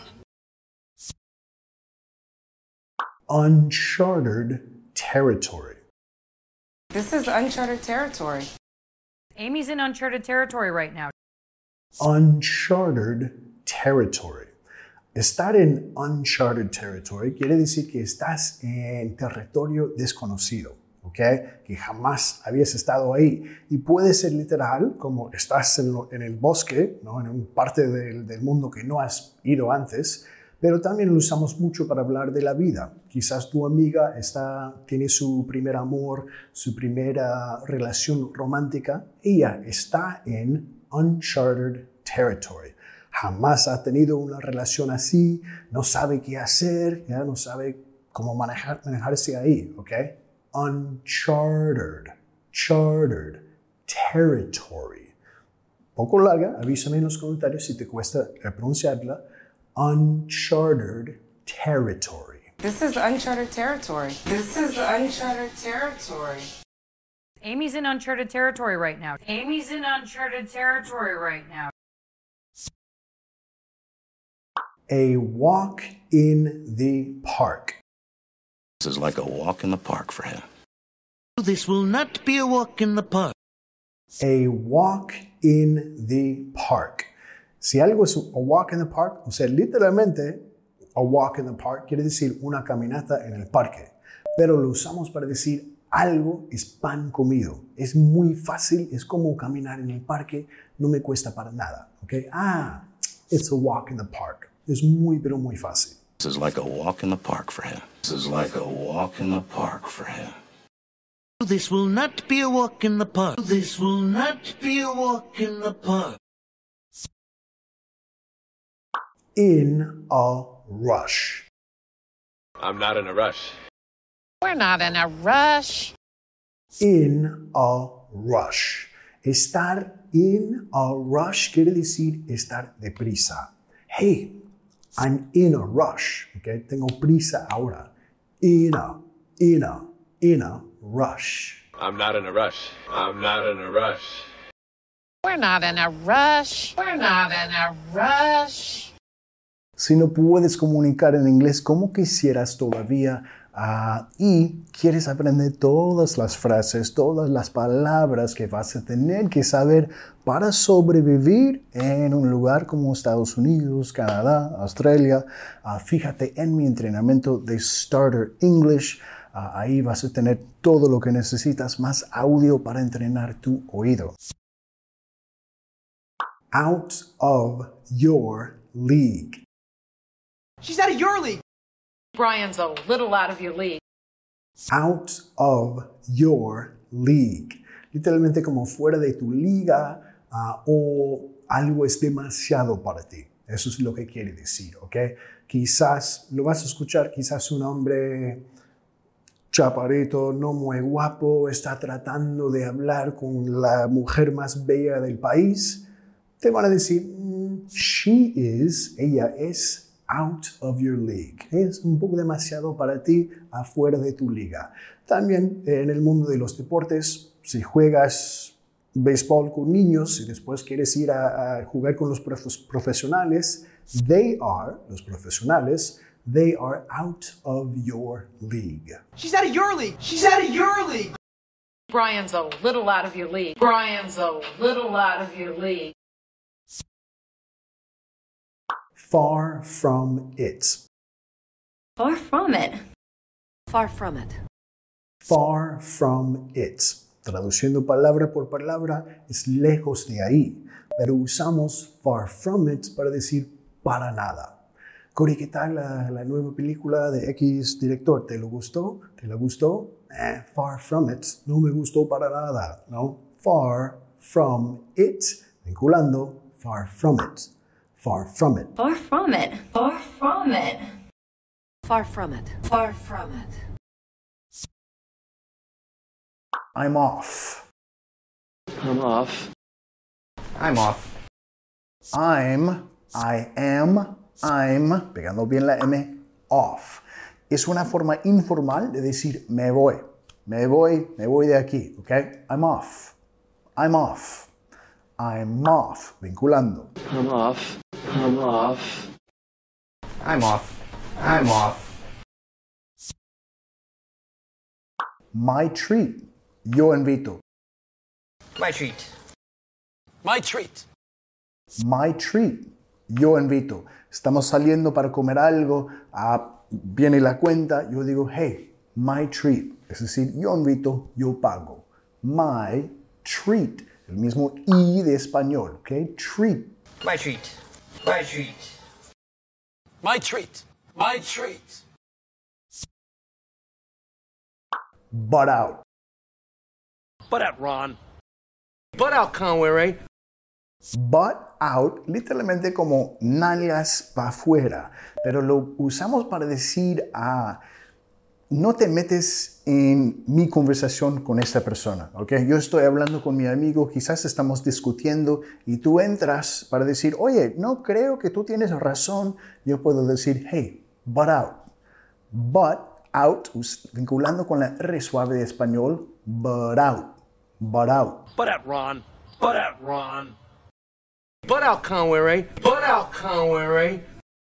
Uncharted territory. This is uncharted territory. Amy's in uncharted territory right now. Uncharted territory. Estar en uncharted territory quiere decir que estás en territorio desconocido, ¿ok? Que jamás habías estado ahí. Y puede ser literal, como estás en, lo, en el bosque, ¿no? En una parte del, del mundo que no has ido antes, pero también lo usamos mucho para hablar de la vida. Quizás tu amiga está, tiene su primer amor, su primera relación romántica. Ella está en uncharted territory. Jamás ha tenido una relación así, no sabe qué hacer, ya no sabe cómo manejar, manejarse ahí, ¿ok? Uncharted, chartered, territory. Poco larga, avísame en los comentarios si te cuesta pronunciarla. Uncharted territory. This is uncharted territory. This is uncharted territory. Amy's in uncharted territory right now. Amy's in uncharted territory right now. A walk in the park. This is like a walk in the park for him. This will not be a walk in the park. A walk in the park. Si algo es a walk in the park, o sea, literalmente, a walk in the park quiere decir una caminata en el parque. Pero lo usamos para decir algo es pan comido. Es muy fácil, es como caminar en el parque, no me cuesta para nada. ¿Okay? Ah, it's a walk in the park. Es muy, pero muy fácil. This is like a walk in the park for him. This is like a walk in the park for him. This will not be a walk in the park. This will not be a walk in the park. In a rush. I'm not in a rush. We're not in a rush. In a rush. Estar in a rush quiere decir estar deprisa. Hey, I'm in a rush. Okay? Tengo prisa ahora. In a, in a, in a rush. I'm not in a rush. I'm not in a rush. We're not in a rush. We're not in a rush. Si no puedes comunicar en inglés como quisieras todavía uh, y quieres aprender todas las frases, todas las palabras que vas a tener que saber para sobrevivir en un lugar como Estados Unidos, Canadá, Australia, uh, fíjate en mi entrenamiento de Starter English. Uh, ahí vas a tener todo lo que necesitas, más audio para entrenar tu oído. Out of your league. She's out of your league. Brian's a little out of your league. Out of your league. Literalmente como fuera de tu liga uh, o algo es demasiado para ti. Eso es lo que quiere decir, ¿ok? Quizás, lo vas a escuchar, quizás un hombre chaparrito, no muy guapo, está tratando de hablar con la mujer más bella del país. Te van a decir, mm, she is, ella es out of your league. Es un poco demasiado para ti, afuera de tu liga. También eh, en el mundo de los deportes, si juegas béisbol con niños y después quieres ir a, a jugar con los prof- profesionales, they are, los profesionales, they are out of your league. She's out of your league. She's out of your league. Brian's a little out of your league. Brian's a little out of your league. Far from it. Far from it. Far from it. Far from it. Traduciendo palabra por palabra, es lejos de ahí. Pero usamos far from it para decir para nada. Cory, ¿qué tal la, la nueva película de X director? ¿Te lo gustó? ¿Te la gustó? Eh, far from it. No me gustó para nada. No. Far from it. Vinculando. Far from it. Far from it. Far from it. Far from it. Far from it. Far from it. I'm off. I'm off. I'm off. I'm, I am, I'm, pegando bien la M, off. Es una forma informal de decir me voy. Me voy, me voy de aquí, ¿ok? I'm off. I'm off. I'm off. Vinculando. I'm off. I'm off. I'm off. I'm off. My treat. Yo invito. My treat. My treat. My treat. Yo invito. Estamos saliendo para comer algo. Ah, viene la cuenta. Yo digo, hey, my treat. Es decir, yo invito, yo pago. My treat. El mismo I de español, ¿ok? Treat. My treat. My treat. My treat. My treat. Butt out. Butt out, Ron. Butt out, Conway, right? Butt out, literalmente como nalgas para afuera, pero lo usamos para decir, ah, no te metes en mi conversación con esta persona, ¿ok? Yo estoy hablando con mi amigo, quizás estamos discutiendo y tú entras para decir, oye, no creo que tú tienes razón. Yo puedo decir, hey, butt out. Butt out, vinculando con la R suave de español, butt out. Butt out. Butt out, Ron. Butt out, Ron. Butt out, Conway, right? Butt out, Conway, right?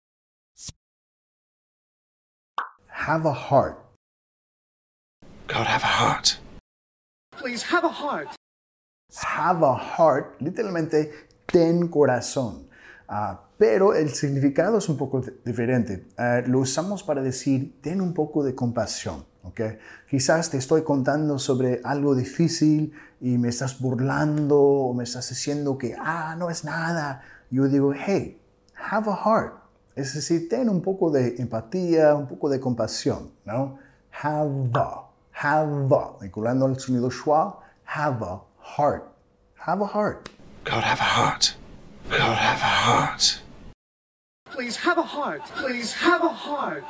Have a heart. God, have a heart. Please have a heart. Have a heart, literalmente, ten corazón. Uh, pero el significado es un poco diferente. Uh, lo usamos para decir, ten un poco de compasión. ¿Okay? Quizás te estoy contando sobre algo difícil y me estás burlando o me estás diciendo que, ah, no es nada. Yo digo, hey, have a heart. Es decir, ten un poco de empatía, un poco de compasión, ¿no? Have a, have a, vinculando el sonido schwa, have a heart. Have a heart. God, have a heart. God, have a heart. Please have a heart. Please have a heart.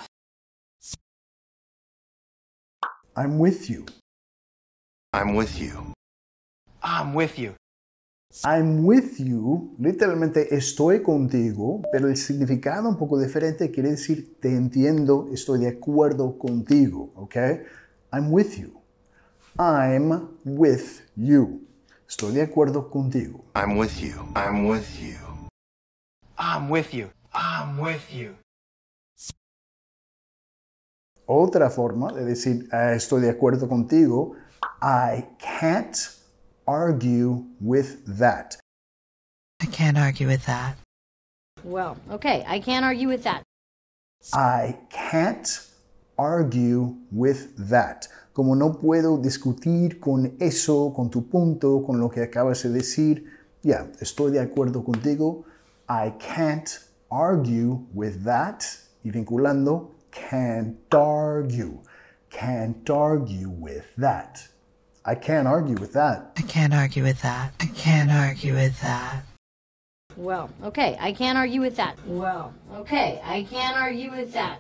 I'm with you. I'm with you. I'm with you. I'm with you, literalmente estoy contigo, pero el significado un poco diferente quiere decir te entiendo, estoy de acuerdo contigo, ¿ok? I'm with you. I'm with you. Estoy de acuerdo contigo. I'm with you. I'm with you. I'm with you. I'm with you. Otra forma de decir uh, estoy de acuerdo contigo, I can't argue with that. I can't argue with that. Well, okay, I can't argue with that. I can't argue with that. Como no puedo discutir con eso, con tu punto, con lo que acabas de decir, ya, yeah, estoy de acuerdo contigo. I can't argue with that. Y vinculando, can't argue. Can't argue with that. I can't argue with that. I can't argue with that. I can't argue with that. Well, okay, I can't argue with that. Well, okay, I can't argue with that.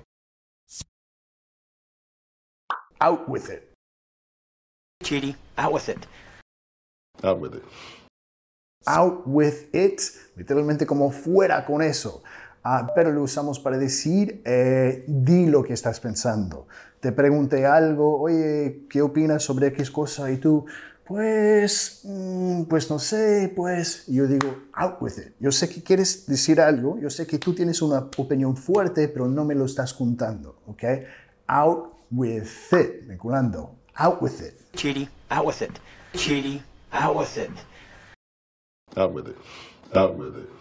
Out with it. Chidi, out with it. Out with it. Out with it, literalmente como fuera con eso. uh, pero lo usamos para decir, eh, di lo que estás pensando. Te pregunté algo, oye, ¿qué opinas sobre X cosa? Y tú, pues, mm, pues no sé, pues, yo digo, out with it. Yo sé que quieres decir algo, yo sé que tú tienes una opinión fuerte, pero no me lo estás contando, ¿ok? Out with it, vinculando, out with it. Chitty, out with it. Chitty, out with it. Out with it. Out with it.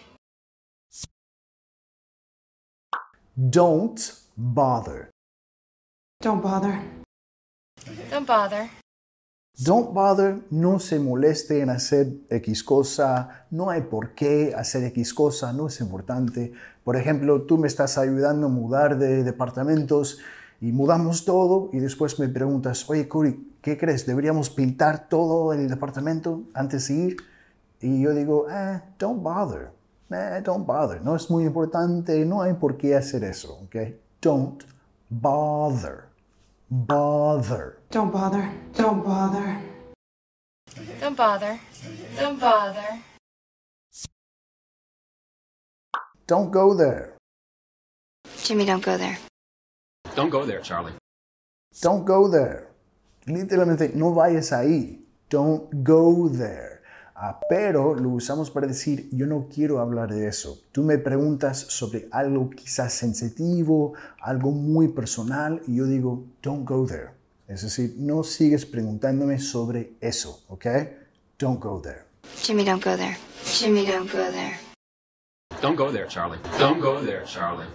Don't bother. Don't bother. Don't bother. Don't bother, no se moleste en hacer X cosa, no hay por qué hacer X cosa, no es importante. Por ejemplo, tú me estás ayudando a mudar de departamentos y mudamos todo y después me preguntas, oye Corey, ¿qué crees? ¿Deberíamos pintar todo el departamento antes de ir? Y yo digo, eh, don't bother, eh, don't bother, no es muy importante, no hay por qué hacer eso, ¿ok? Don't bother. Bother. Don't bother. Don't bother. Don't bother. Don't bother. Don't go there. Jimmy, don't go there. Don't go there, Charlie. Don't go there. Literalmente, no vayas ahí. Don't go there. Uh, pero lo usamos para decir, yo no quiero hablar de eso. Tú me preguntas sobre algo quizás sensitivo, algo muy personal, y yo digo, don't go there. Es decir, no sigues preguntándome sobre eso, ¿ok? Don't go there. Jimmy, don't go there. Jimmy, don't go there. Don't go there, Charlie. Don't go there, Charlie.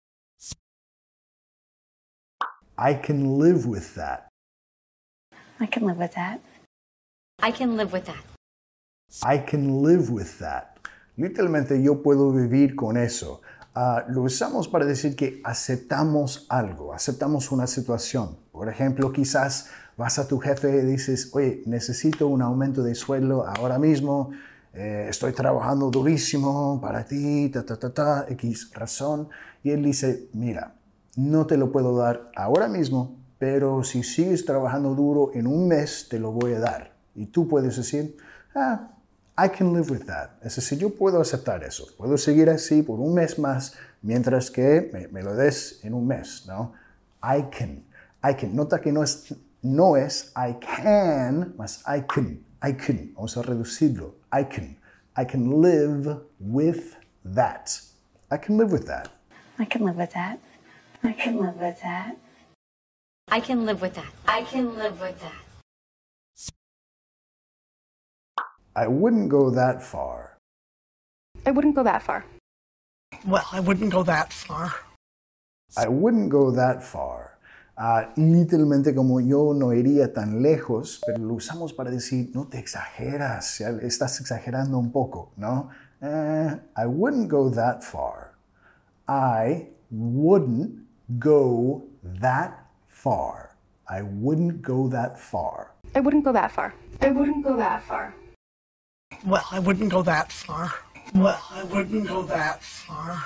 I can live with that. I can live with that. I can live with that. I can live with that. Literalmente yo puedo vivir con eso. Uh, lo usamos para decir que aceptamos algo, aceptamos una situación. Por ejemplo, quizás vas a tu jefe y dices, oye, necesito un aumento de sueldo ahora mismo, eh, estoy trabajando durísimo para ti, ta, ta, ta, ta, X razón. Y él dice, mira, no te lo puedo dar ahora mismo, pero si sigues trabajando duro en un mes te lo voy a dar. Y tú puedes decir, ah, I can live with that. Es decir, yo puedo aceptar eso. Puedo seguir así por un mes más mientras que me, me lo des en un mes, ¿no? I can. I can. Nota que no es, no es I can, más I can. I can. Vamos a reducirlo. I can. I can live with that. I can live with that. I can live with that. I can live with that. I can live with that. I can live with that. I wouldn't go that far. I wouldn't go that far. Well, I wouldn't go that far. I wouldn't go that far. Uh, literalmente como yo no iría tan lejos, pero lo usamos para decir, no te exageras, estás exagerando un poco, ¿no? Uh, I wouldn't go that far. I wouldn't go that far. I wouldn't go that far. I wouldn't go that far. I wouldn't go that far. Well, I wouldn't go that far. Well, I wouldn't go that far.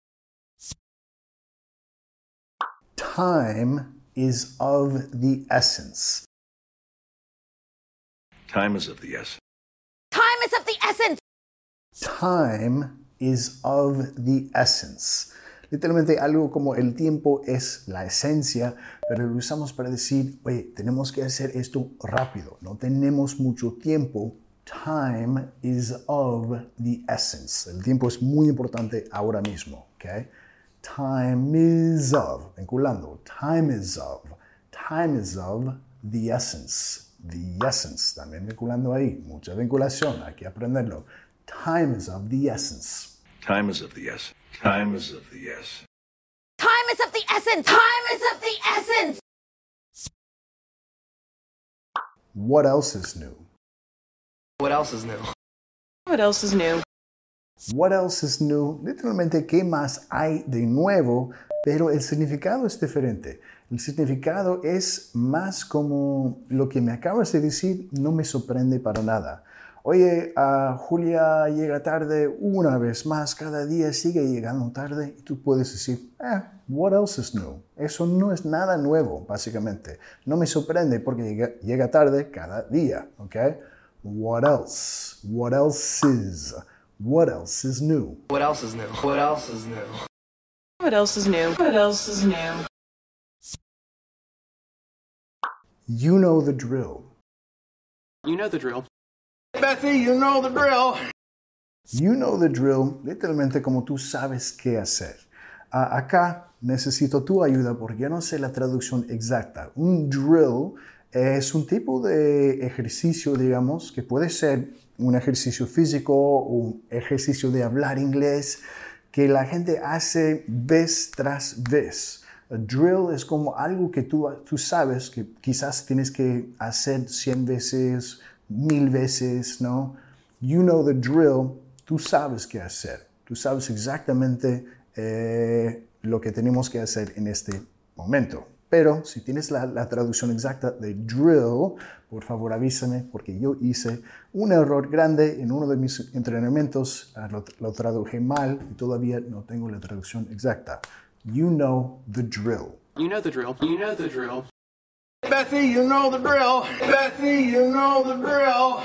Time is of the essence. Time is of the essence. Time is of the essence. Time is of the essence. Literalmente algo como el tiempo es la esencia, pero lo usamos para decir, oye, tenemos que hacer esto rápido, no tenemos mucho tiempo. Time is of the essence. El tiempo es muy importante ahora mismo, ¿ok? Time is of, vinculando, time is of, time is of the essence. The essence, también vinculando ahí, mucha vinculación, hay que aprenderlo. Time is of the essence. Time is of the essence. Time is of the essence. Time is of the essence. Time is of the essence. What else is new? What else is new? What else is new? What else is new? Literalmente, ¿qué más hay de nuevo? Pero el significado es diferente. El significado es más como lo que me acabas de decir no me sorprende para nada. Oye, uh, Julia llega tarde una vez más, cada día sigue llegando tarde y tú puedes decir, eh, what else is new? Eso no es nada nuevo, básicamente. No me sorprende porque llega, llega tarde cada día, ¿ok? What else? What else is? What else is new? What else is new? What else is new? What else is new? What else is new? You know the drill. You know the drill. Bethy, you know the drill. You know the drill, literalmente como tú sabes qué hacer. Uh, acá necesito tu ayuda porque yo no sé la traducción exacta. Un drill es un tipo de ejercicio, digamos, que puede ser un ejercicio físico o un ejercicio de hablar inglés que la gente hace vez tras vez. A drill es como algo que tú, tú sabes que quizás tienes que hacer cien veces, mil veces, ¿no? You know the drill, tú sabes qué hacer. Tú sabes exactamente eh, lo que tenemos que hacer en este momento. Pero si tienes la, la traducción exacta de drill, por favor avísame porque yo hice un error grande en uno de mis entrenamientos, lo, lo traduje mal y todavía no tengo la traducción exacta. You know the drill. You know the drill. You know the drill. Bethy, you know the drill. Bethy, you know the drill.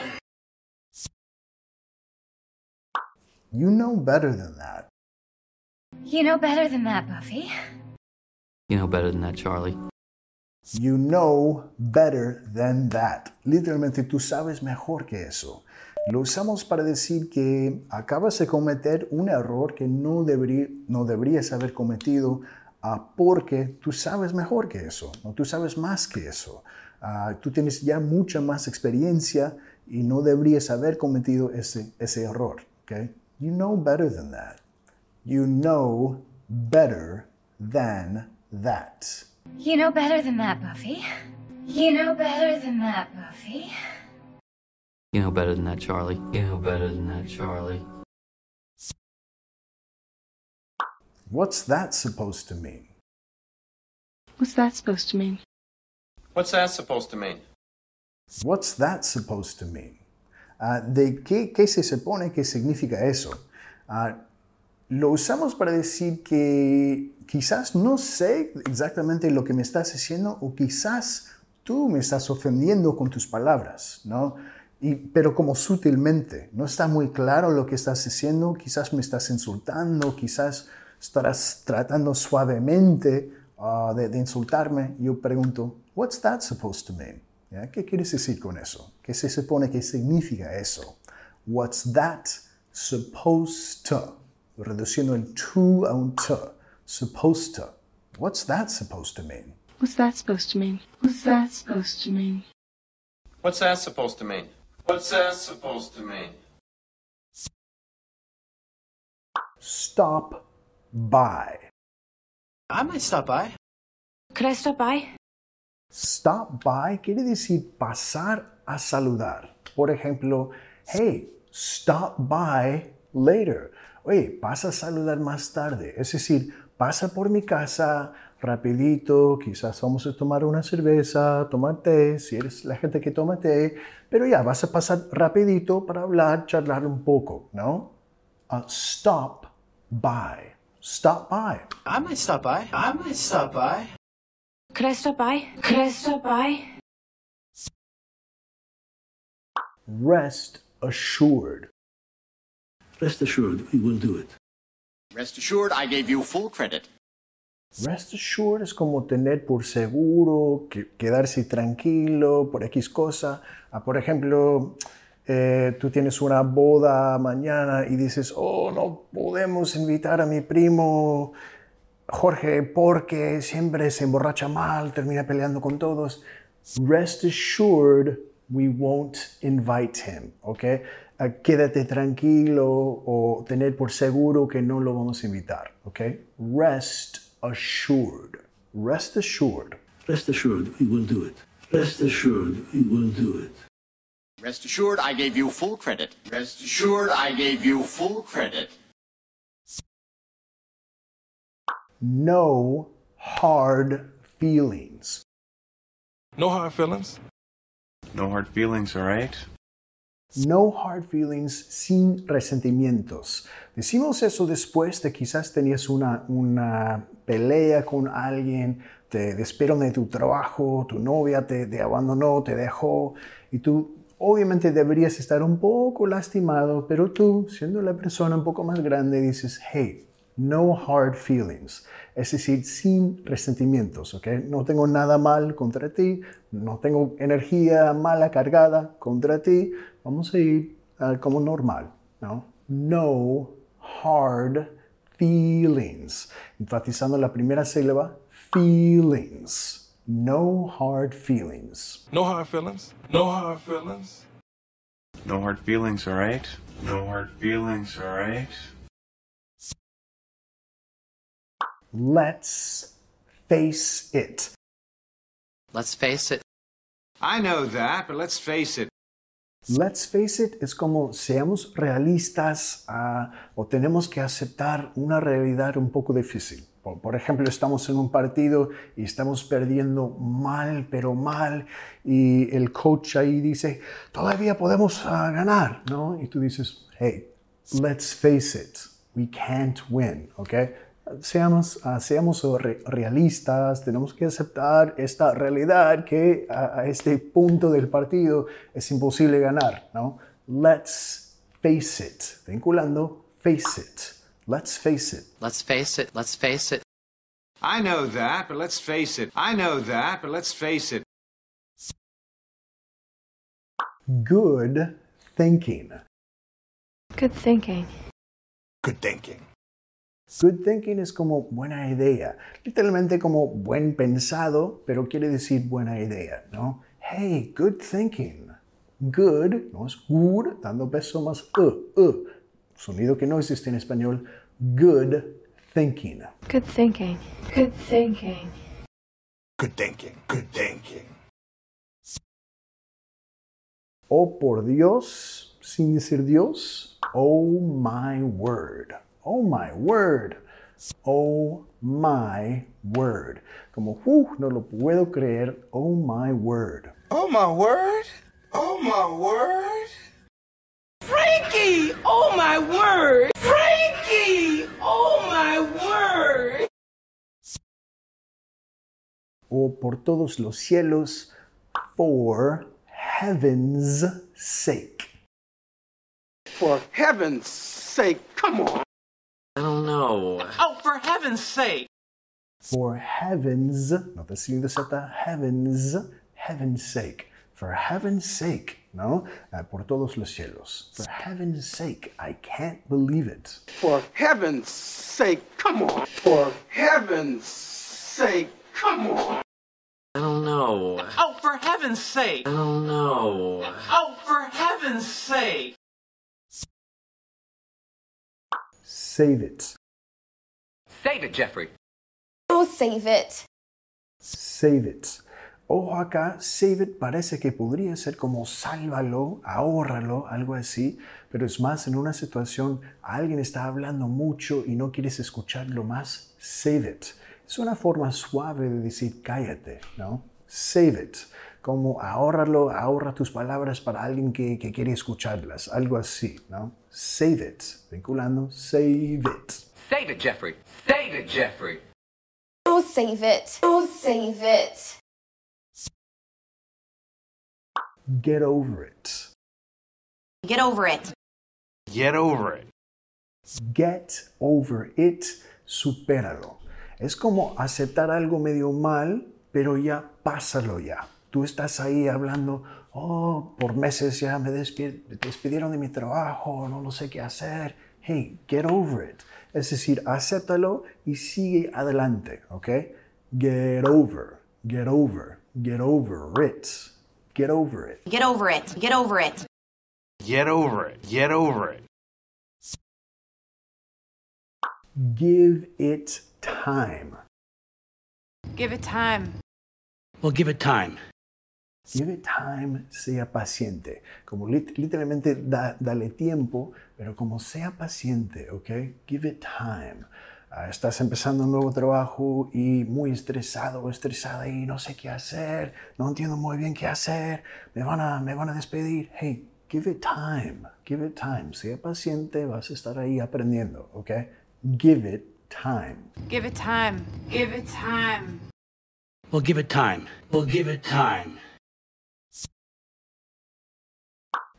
You know better than that. You know better than that, Buffy. You know better than that, Charlie. You know better than that. Literalmente tú sabes mejor que eso. Lo usamos para decir que acabas de cometer un error que no, debería, no deberías haber cometido uh, porque tú sabes mejor que eso, ¿no? Tú sabes más que eso. Uh, tú tienes ya mucha más experiencia y no deberías haber cometido ese, ese error. Okay? You know better than that. You know better than that. You know better than that, Buffy. You know better than that, Buffy. You know better than that, Charlie. You know better than that, Charlie. What's that supposed to mean? What's that supposed to mean? What's that supposed to mean? What's that supposed to mean? Uh, ¿De qué, qué se supone que significa eso? Uh, lo usamos para decir que quizás no sé exactamente lo que me estás diciendo o quizás tú me estás ofendiendo con tus palabras, ¿no? Y, pero como sutilmente, no está muy claro lo que estás diciendo, quizás me estás insultando, quizás estarás tratando suavemente uh, de, de insultarme. Yo pregunto, what's that supposed to mean? ¿Ya? ¿Qué quieres decir con eso? ¿Qué se supone que significa eso? What's that supposed to? Reduciendo el to a un to. Supposed to. What's that supposed to mean? What's that supposed to mean? What's that supposed to mean? What's that supposed to mean? What's that supposed to mean? Stop by. I might stop by. Could I stop by? Stop by quiere decir pasar a saludar. Por ejemplo, hey, stop by later. Oye, pasa a saludar más tarde. Es decir, pasa por mi casa rapidito, quizás vamos a tomar una cerveza, tomar té, si eres la gente que toma té, pero ya, vas a pasar rapidito para hablar, charlar un poco, ¿no? Uh, stop by. Stop by. I might stop by. I might stop by. Could I stop by? Could I stop by? Rest assured. Rest assured, we will do it. Rest assured, I gave you full credit. Rest assured es como tener por seguro, que, quedarse tranquilo por X cosa. Ah, por ejemplo, eh, tú tienes una boda mañana y dices, oh, no podemos invitar a mi primo Jorge porque siempre se emborracha mal, termina peleando con todos. Rest assured, we won't invite him, ¿ok? Uh, quédate tranquilo o tener por seguro que no lo vamos a invitar, ¿ok? Rest assured. Rest assured. Rest assured, we will do it. Rest assured, we will do it. Rest assured, I gave you full credit. Rest assured, I gave you full credit. No hard feelings. No hard feelings? No hard feelings, all right? No hard feelings, sin resentimientos. Decimos eso después de quizás tenías una, una pelea con alguien, te despidieron de tu trabajo, tu novia te, te abandonó, te dejó, y tú Obviamente deberías estar un poco lastimado, pero tú, siendo la persona un poco más grande, dices, hey, no hard feelings. Es decir, sin resentimientos, ¿ok? No tengo nada mal contra ti, no tengo energía mala cargada contra ti. Vamos a ir uh, como normal, ¿no? No hard feelings. Enfatizando la primera sílaba, feelings. No hard feelings. No hard feelings. No hard feelings. No hard feelings, all right? No hard feelings, all right? Let's face it. Let's face it. I know that, but let's face it. Let's face it es como seamos realistas uh, o tenemos que aceptar una realidad un poco difícil. Por, por ejemplo, estamos en un partido y estamos perdiendo mal, pero mal, y el coach ahí dice, todavía podemos uh, ganar, ¿no? Y tú dices, hey, let's face it, we can't win, ¿ok? Seamos, uh, seamos re realistas, tenemos que aceptar esta realidad que a, a este punto del partido es imposible ganar, ¿no? Let's face it, vinculando, face it. Let's face it. Let's face it. Let's face it. I know that, but let's face it. I know that, but let's face it. Good thinking. Good thinking. Good thinking. Good thinking es como buena idea. Literalmente como buen pensado, pero quiere decir buena idea, ¿no? Hey, good thinking. Good, no es good, dando peso más uh, uh. Sonido que no existe en español. Good thinking. Good thinking. Good thinking. Good thinking. Good thinking. Oh, por Dios, sin decir Dios. Oh, my word. Oh, my word. Oh, my word. Como, uh, no lo puedo creer. Oh, my word. Oh, my word. Oh, my word. Frankie! Oh, my word! Frankie! Oh, my word! O por todos los cielos, for heaven's sake. For heaven's sake, come on. I don't know. Oh, for heaven's sake! For heaven's, no te sigue Z, heaven's, heaven's sake. For heaven's sake, ¿no? Uh, por todos los cielos. For heaven's sake, I can't believe it. For heaven's sake, come on. For heaven's sake, come on. I don't know. Oh, for heaven's sake! I don't know. Oh, for heaven's sake! Save it. Save it, Jeffrey. Oh, save it. Save it. Ojo acá, save it parece que podría ser como sálvalo, ahórralo, algo así, pero es más en una situación, alguien está hablando mucho y no quieres escucharlo más, save it. Es una forma suave de decir cállate, ¿no? Save it. Como ahórralo, ahorra tus palabras para alguien que, que quiere escucharlas, algo así, ¿no? Save it. Vinculando, save it. Save it, Jeffrey. Save it, Jeffrey. Oh, save it. Oh, save it. Get over it. Get over it. Get over it. Get over it. Supéralo. Es como aceptar algo medio mal, pero ya pásalo ya. Tú estás ahí hablando, oh, por meses ya me despidieron de mi trabajo, no lo sé qué hacer. Hey, get over it. Es decir, acéptalo y sigue adelante, ¿ok? Get over, get over, get over it. Get over it. Get over it. Get over it. Get over it. Get over it. Give it time. Give it time. Well, give it time. Give it time, sea paciente. Como lit literalmente da, dale tiempo, pero como sea paciente, ¿ok? Give it time. Uh, estás empezando un nuevo trabajo y muy estresado o estresada y no sé qué hacer, no entiendo muy bien qué hacer, me van a, me van a despedir. Hey, give it time, give it time. Sea paciente, vas a estar ahí aprendiendo, ¿ok? Give it time. Give it time. Give it time. Well, give it time. Well, give it time.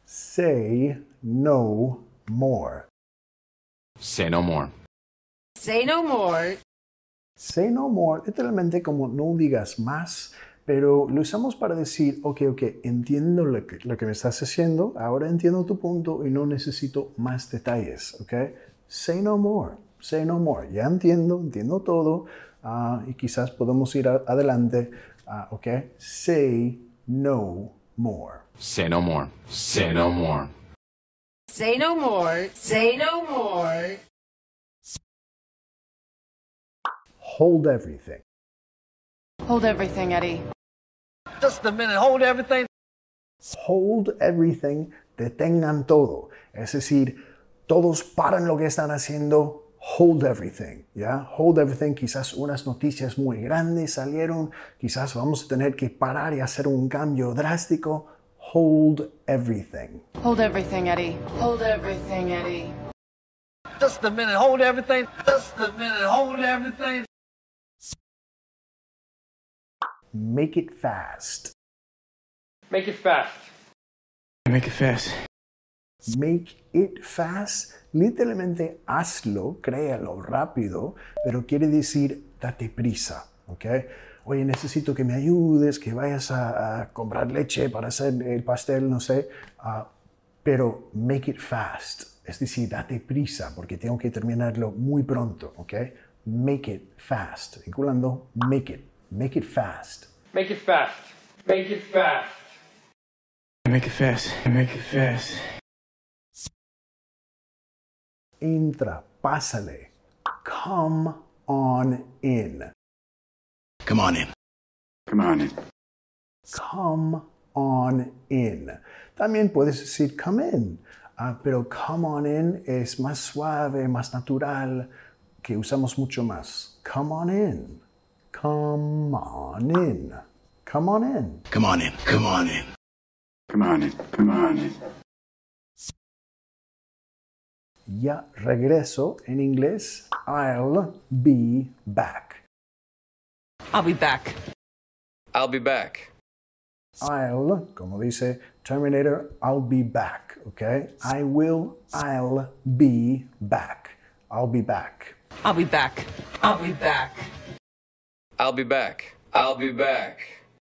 Say no more. Say no more. Say no more. Say no more, literalmente como no digas más, pero lo usamos para decir, ok, ok, entiendo lo que, lo que me estás haciendo, ahora entiendo tu punto y no necesito más detalles, ok? Say no more, say no more, ya entiendo, entiendo todo uh, y quizás podemos ir a, adelante, uh, ok? Say no more. Say no more. Say no more. Say no more. Say no more. Hold everything. Hold everything, Eddie. Just a minute, hold everything. Hold everything, detengan todo. Es decir, todos paran lo que están haciendo, hold everything, ¿ya? Hold everything, quizás unas noticias muy grandes salieron, quizás vamos a tener que parar y hacer un cambio drástico. Hold everything. Hold everything, Eddie. Hold everything, Eddie. Just a minute, hold everything. Just a minute, hold everything. Make it fast. Make it fast. Make it fast. Make it fast. Literalmente hazlo, créalo rápido, pero quiere decir date prisa, ¿ok? Oye, necesito que me ayudes, que vayas a, a comprar leche para hacer el pastel, no sé, uh, pero make it fast. Es decir, date prisa, porque tengo que terminarlo muy pronto, ¿ok? Make it fast. Vinculando, make it. Make it fast. Make it fast. Make it fast. Make it fast. Make it fast. Entra, pásale. Come on in. Come on in. Come on in. Come on in. También puedes decir come in, uh, pero come on in es más suave, más natural, que usamos mucho más. Come on in. Come on in. Come on in. Come on in. Come on in. Come on in. Come on in. Ya regreso en inglés. I'll be back. I'll be back. I'll be back. I'll, como dice Terminator, I'll be back, okay? I will, I'll be back. I'll be back. I'll be back. I'll be back. I'll be back. I'll be back.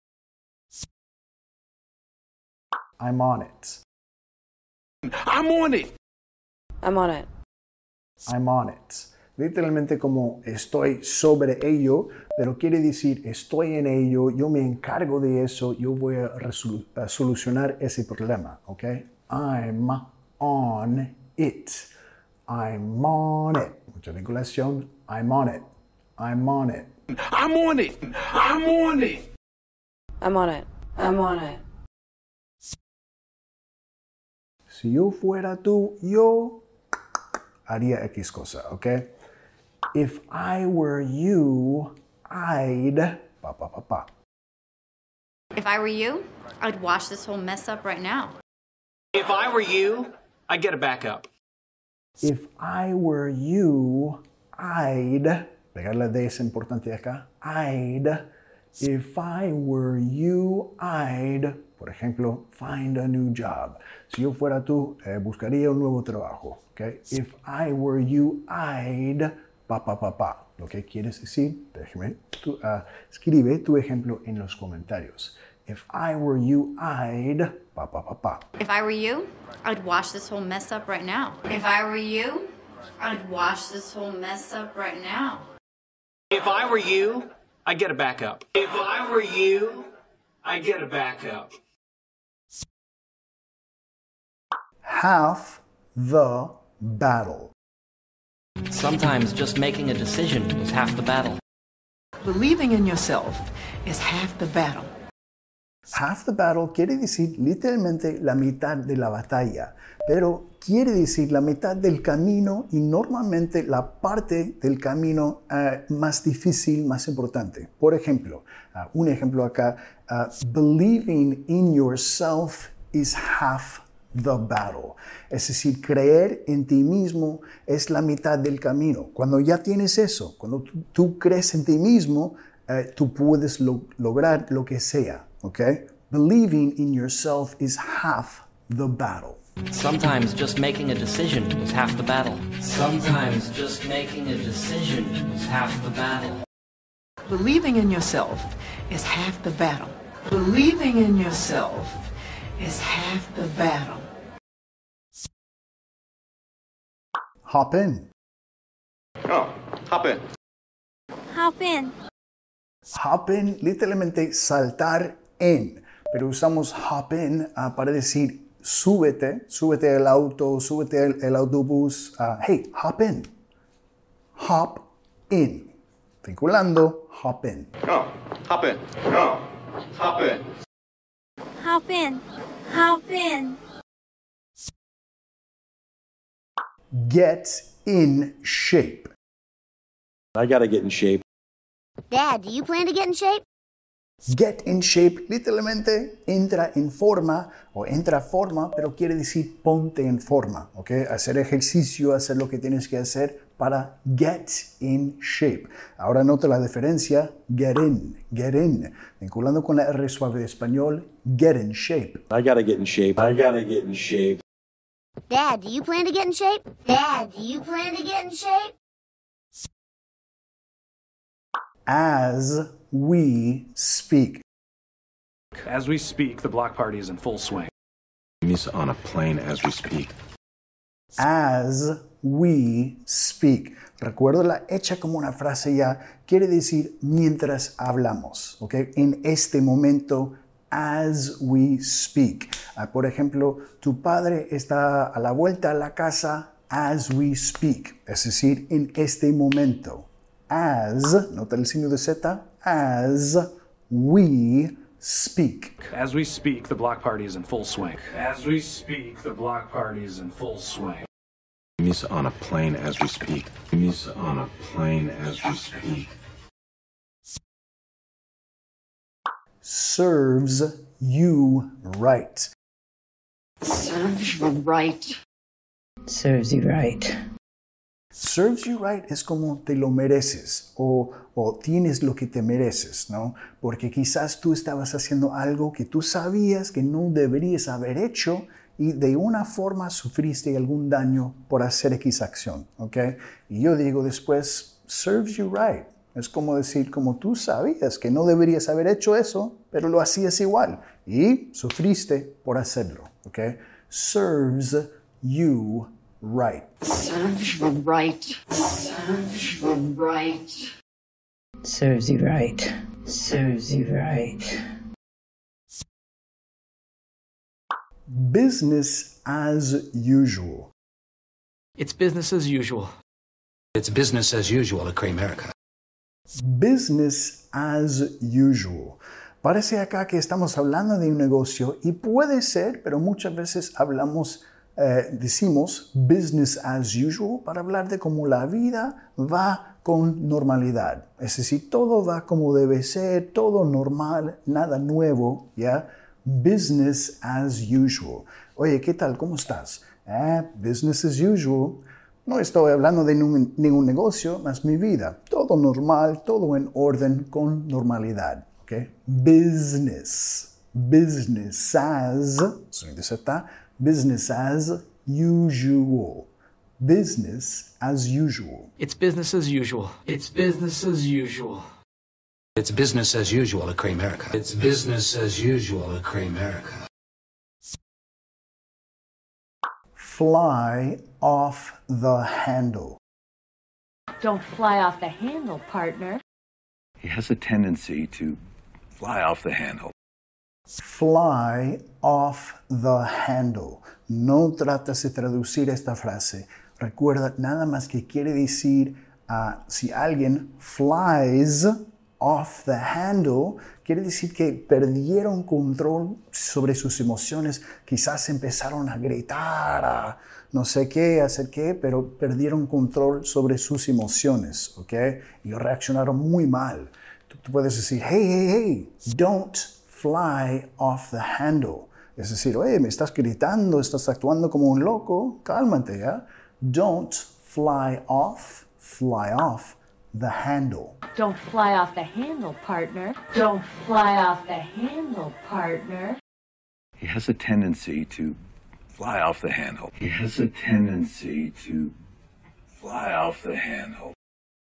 I'm on it. I'm on it. I'm on it. I'm on it. Literalmente como estoy sobre ello, pero quiere decir estoy en ello, yo me encargo de eso, yo voy a, a solucionar ese problema, ¿ok? I'm on it. I'm on it. Mucha vinculación. I'm on it. I'm on it. I'm on it. I'm on it. I'm on it. I'm on it. Si yo fuera tú, yo haría X cosa, ¿ok? If I were you, I'd... Pa, pa, pa, pa. If I were you, I'd wash this whole mess up right now. If I were you, I'd get a backup. If I were you, I'd... Pegar la D es importante acá. I'd... If I were you, I'd... Por ejemplo, find a new job. Si yo fuera tú, eh, buscaría un nuevo trabajo. ¿Okay? If I were you, I'd... Pa, pa, pa, pa. Lo que quieres decir, déjeme, tú, uh, escribe tu ejemplo en los comentarios. If I were you, I'd... Pa, pa, pa, pa. If I were you, I'd wash this whole mess up right now. If I were you, I'd wash this whole mess up right now. If I were you, I'd get a backup. If I were you, I'd get a backup. Half the battle. Sometimes just making a decision is half the battle. Believing in yourself is half the battle. Half the battle quiere decir literalmente la mitad de la batalla, pero quiere decir la mitad del camino y normalmente la parte del camino uh, más difícil, más importante. Por ejemplo, uh, un ejemplo acá, uh, believing in yourself is half the battle. Es decir, creer en ti mismo es la mitad del camino. Cuando ya tienes eso, cuando tú, tú crees en ti mismo, uh, tú puedes lo, lograr lo que sea. Okay? Believing in yourself is half the battle. Sometimes just making a decision is half the battle. Sometimes just making a decision is half the battle. Believing in yourself is half the battle. Believing in yourself is half the battle. Hop in. Oh, hop in. Hop in. Hop in, literalmente saltar en. Pero usamos hop in uh, para decir súbete, súbete al auto, súbete al, al autobús. Uh, hey, hop in. Hop in. Vinculando, hop in. Oh, hop in. Oh, hop in. Hop in. Hop in. Get in shape. I gotta get in shape. Dad, do you plan to get in shape? Get in shape, literalmente entra en forma o entra a forma, pero quiere decir ponte en forma, ¿ok? Hacer ejercicio, hacer lo que tienes que hacer para get in shape. Ahora nota la diferencia, get in, get in. Vinculando con la R suave de español, get in shape. I gotta get in shape. I gotta get in shape. Dad, do you plan to get in shape? Dad, do you plan to get in shape? As we speak. As we speak, the block party is in full swing. He's on a plane as we speak. As we speak. Recuerdo la hecha como una frase ya. Quiere decir mientras hablamos. ¿Ok? En este momento, as we speak. Uh, por ejemplo, tu padre está a la vuelta a la casa as we speak. Es decir, en este momento. As, nota el signo de Z, as we speak. As we speak, the block party is in full swing. As we speak, the block party is in full swing. He's on a plane as we speak. He's on a plane as we speak. Serves you right. Serves you right. Serves you right. Serves you right es como te lo mereces o, o tienes lo que te mereces, ¿no? Porque quizás tú estabas haciendo algo que tú sabías que no deberías haber hecho y de una forma sufriste algún daño por hacer X acción, ¿ok? Y yo digo después, serves you right. Es como decir, como tú sabías que no deberías haber hecho eso, pero lo hacías igual y sufriste por hacerlo, ¿ok? Serves you right. Serves you right. Serves you right. Serves you right. Serves you right. Business as usual. It's business as usual. It's business as usual at Cramerica. Business as usual. Parece acá que estamos hablando de un negocio y puede ser, pero muchas veces hablamos Eh, decimos business as usual para hablar de cómo la vida va con normalidad. Es decir, todo va como debe ser, todo normal, nada nuevo, ¿ya? Business as usual. Oye, ¿qué tal? ¿Cómo estás? Eh, business as usual. No estoy hablando de ningún, ningún negocio, más mi vida. Todo normal, todo en orden, con normalidad. ¿Okay? Business. Business as. Business as usual. Business as usual. It's business as usual. It's business as usual. It's business as usual at Cramerica. It's business as usual at Cramerica. Fly off the handle. Don't fly off the handle, partner. He has a tendency to fly off the handle. Fly off the handle. No tratas de traducir esta frase. Recuerda nada más que quiere decir uh, si alguien flies off the handle, quiere decir que perdieron control sobre sus emociones. Quizás empezaron a gritar, a no sé qué, hacer qué, pero perdieron control sobre sus emociones, ¿ok? Y reaccionaron muy mal. Tú, tú puedes decir, hey, hey, hey, don't fly off the handle. Es decir, oye, me estás gritando, estás actuando como un loco, cálmate, ¿ya? Don't fly off, fly off the handle. Don't fly off the handle, partner. Don't fly off the handle, partner. He has a tendency to fly off the handle. He has a tendency to fly off the handle.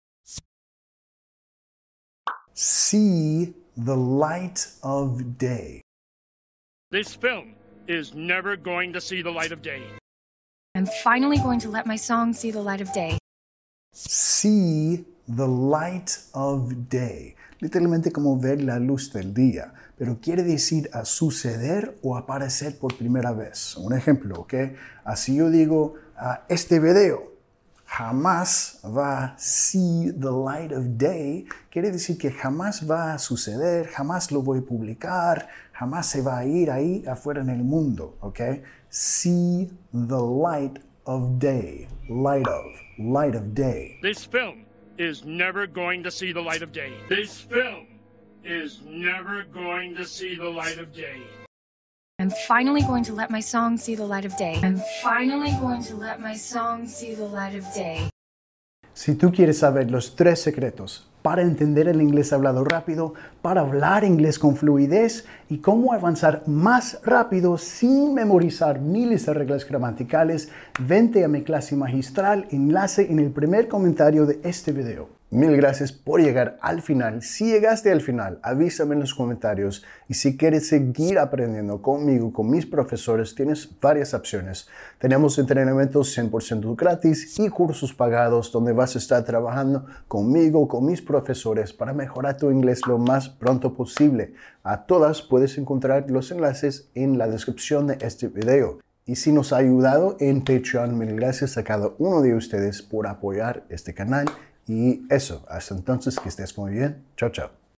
See the light of day. This film is never going to see the light of day. I'm finally going to let my song see the light of day. See the light of day. Literalmente como ver la luz del día, pero quiere decir a suceder o aparecer por primera vez. Un ejemplo, ¿ok? Así yo digo, uh, este video jamás va a see the light of day. Quiere decir que jamás va a suceder, jamás lo voy a publicar, jamás se va a ir ahí afuera en el mundo, ¿ok? See the light of day. Light of. Light of day. This film is never going to see the light of day. This film is never going to see the light of day. I'm finally going to let my song see the light of day. I'm finally going to let my song see the light of day. Si tú quieres saber los tres secretos para entender el inglés hablado rápido, para hablar inglés con fluidez y cómo avanzar más rápido sin memorizar miles de reglas gramaticales, vente a mi clase magistral, enlace en el primer comentario de este video. Mil gracias por llegar al final. Si llegaste al final, avísame en los comentarios. Y si quieres seguir aprendiendo conmigo, con mis profesores, tienes varias opciones. Tenemos entrenamientos cien por ciento gratis y cursos pagados donde vas a estar trabajando conmigo, con mis profesores, para mejorar tu inglés lo más pronto posible. A todas puedes encontrar los enlaces en la descripción de este video. Y si nos ha ayudado en Patreon, mil gracias a cada uno de ustedes por apoyar este canal. Y eso, hasta entonces, que estés muy bien. Chao, chao.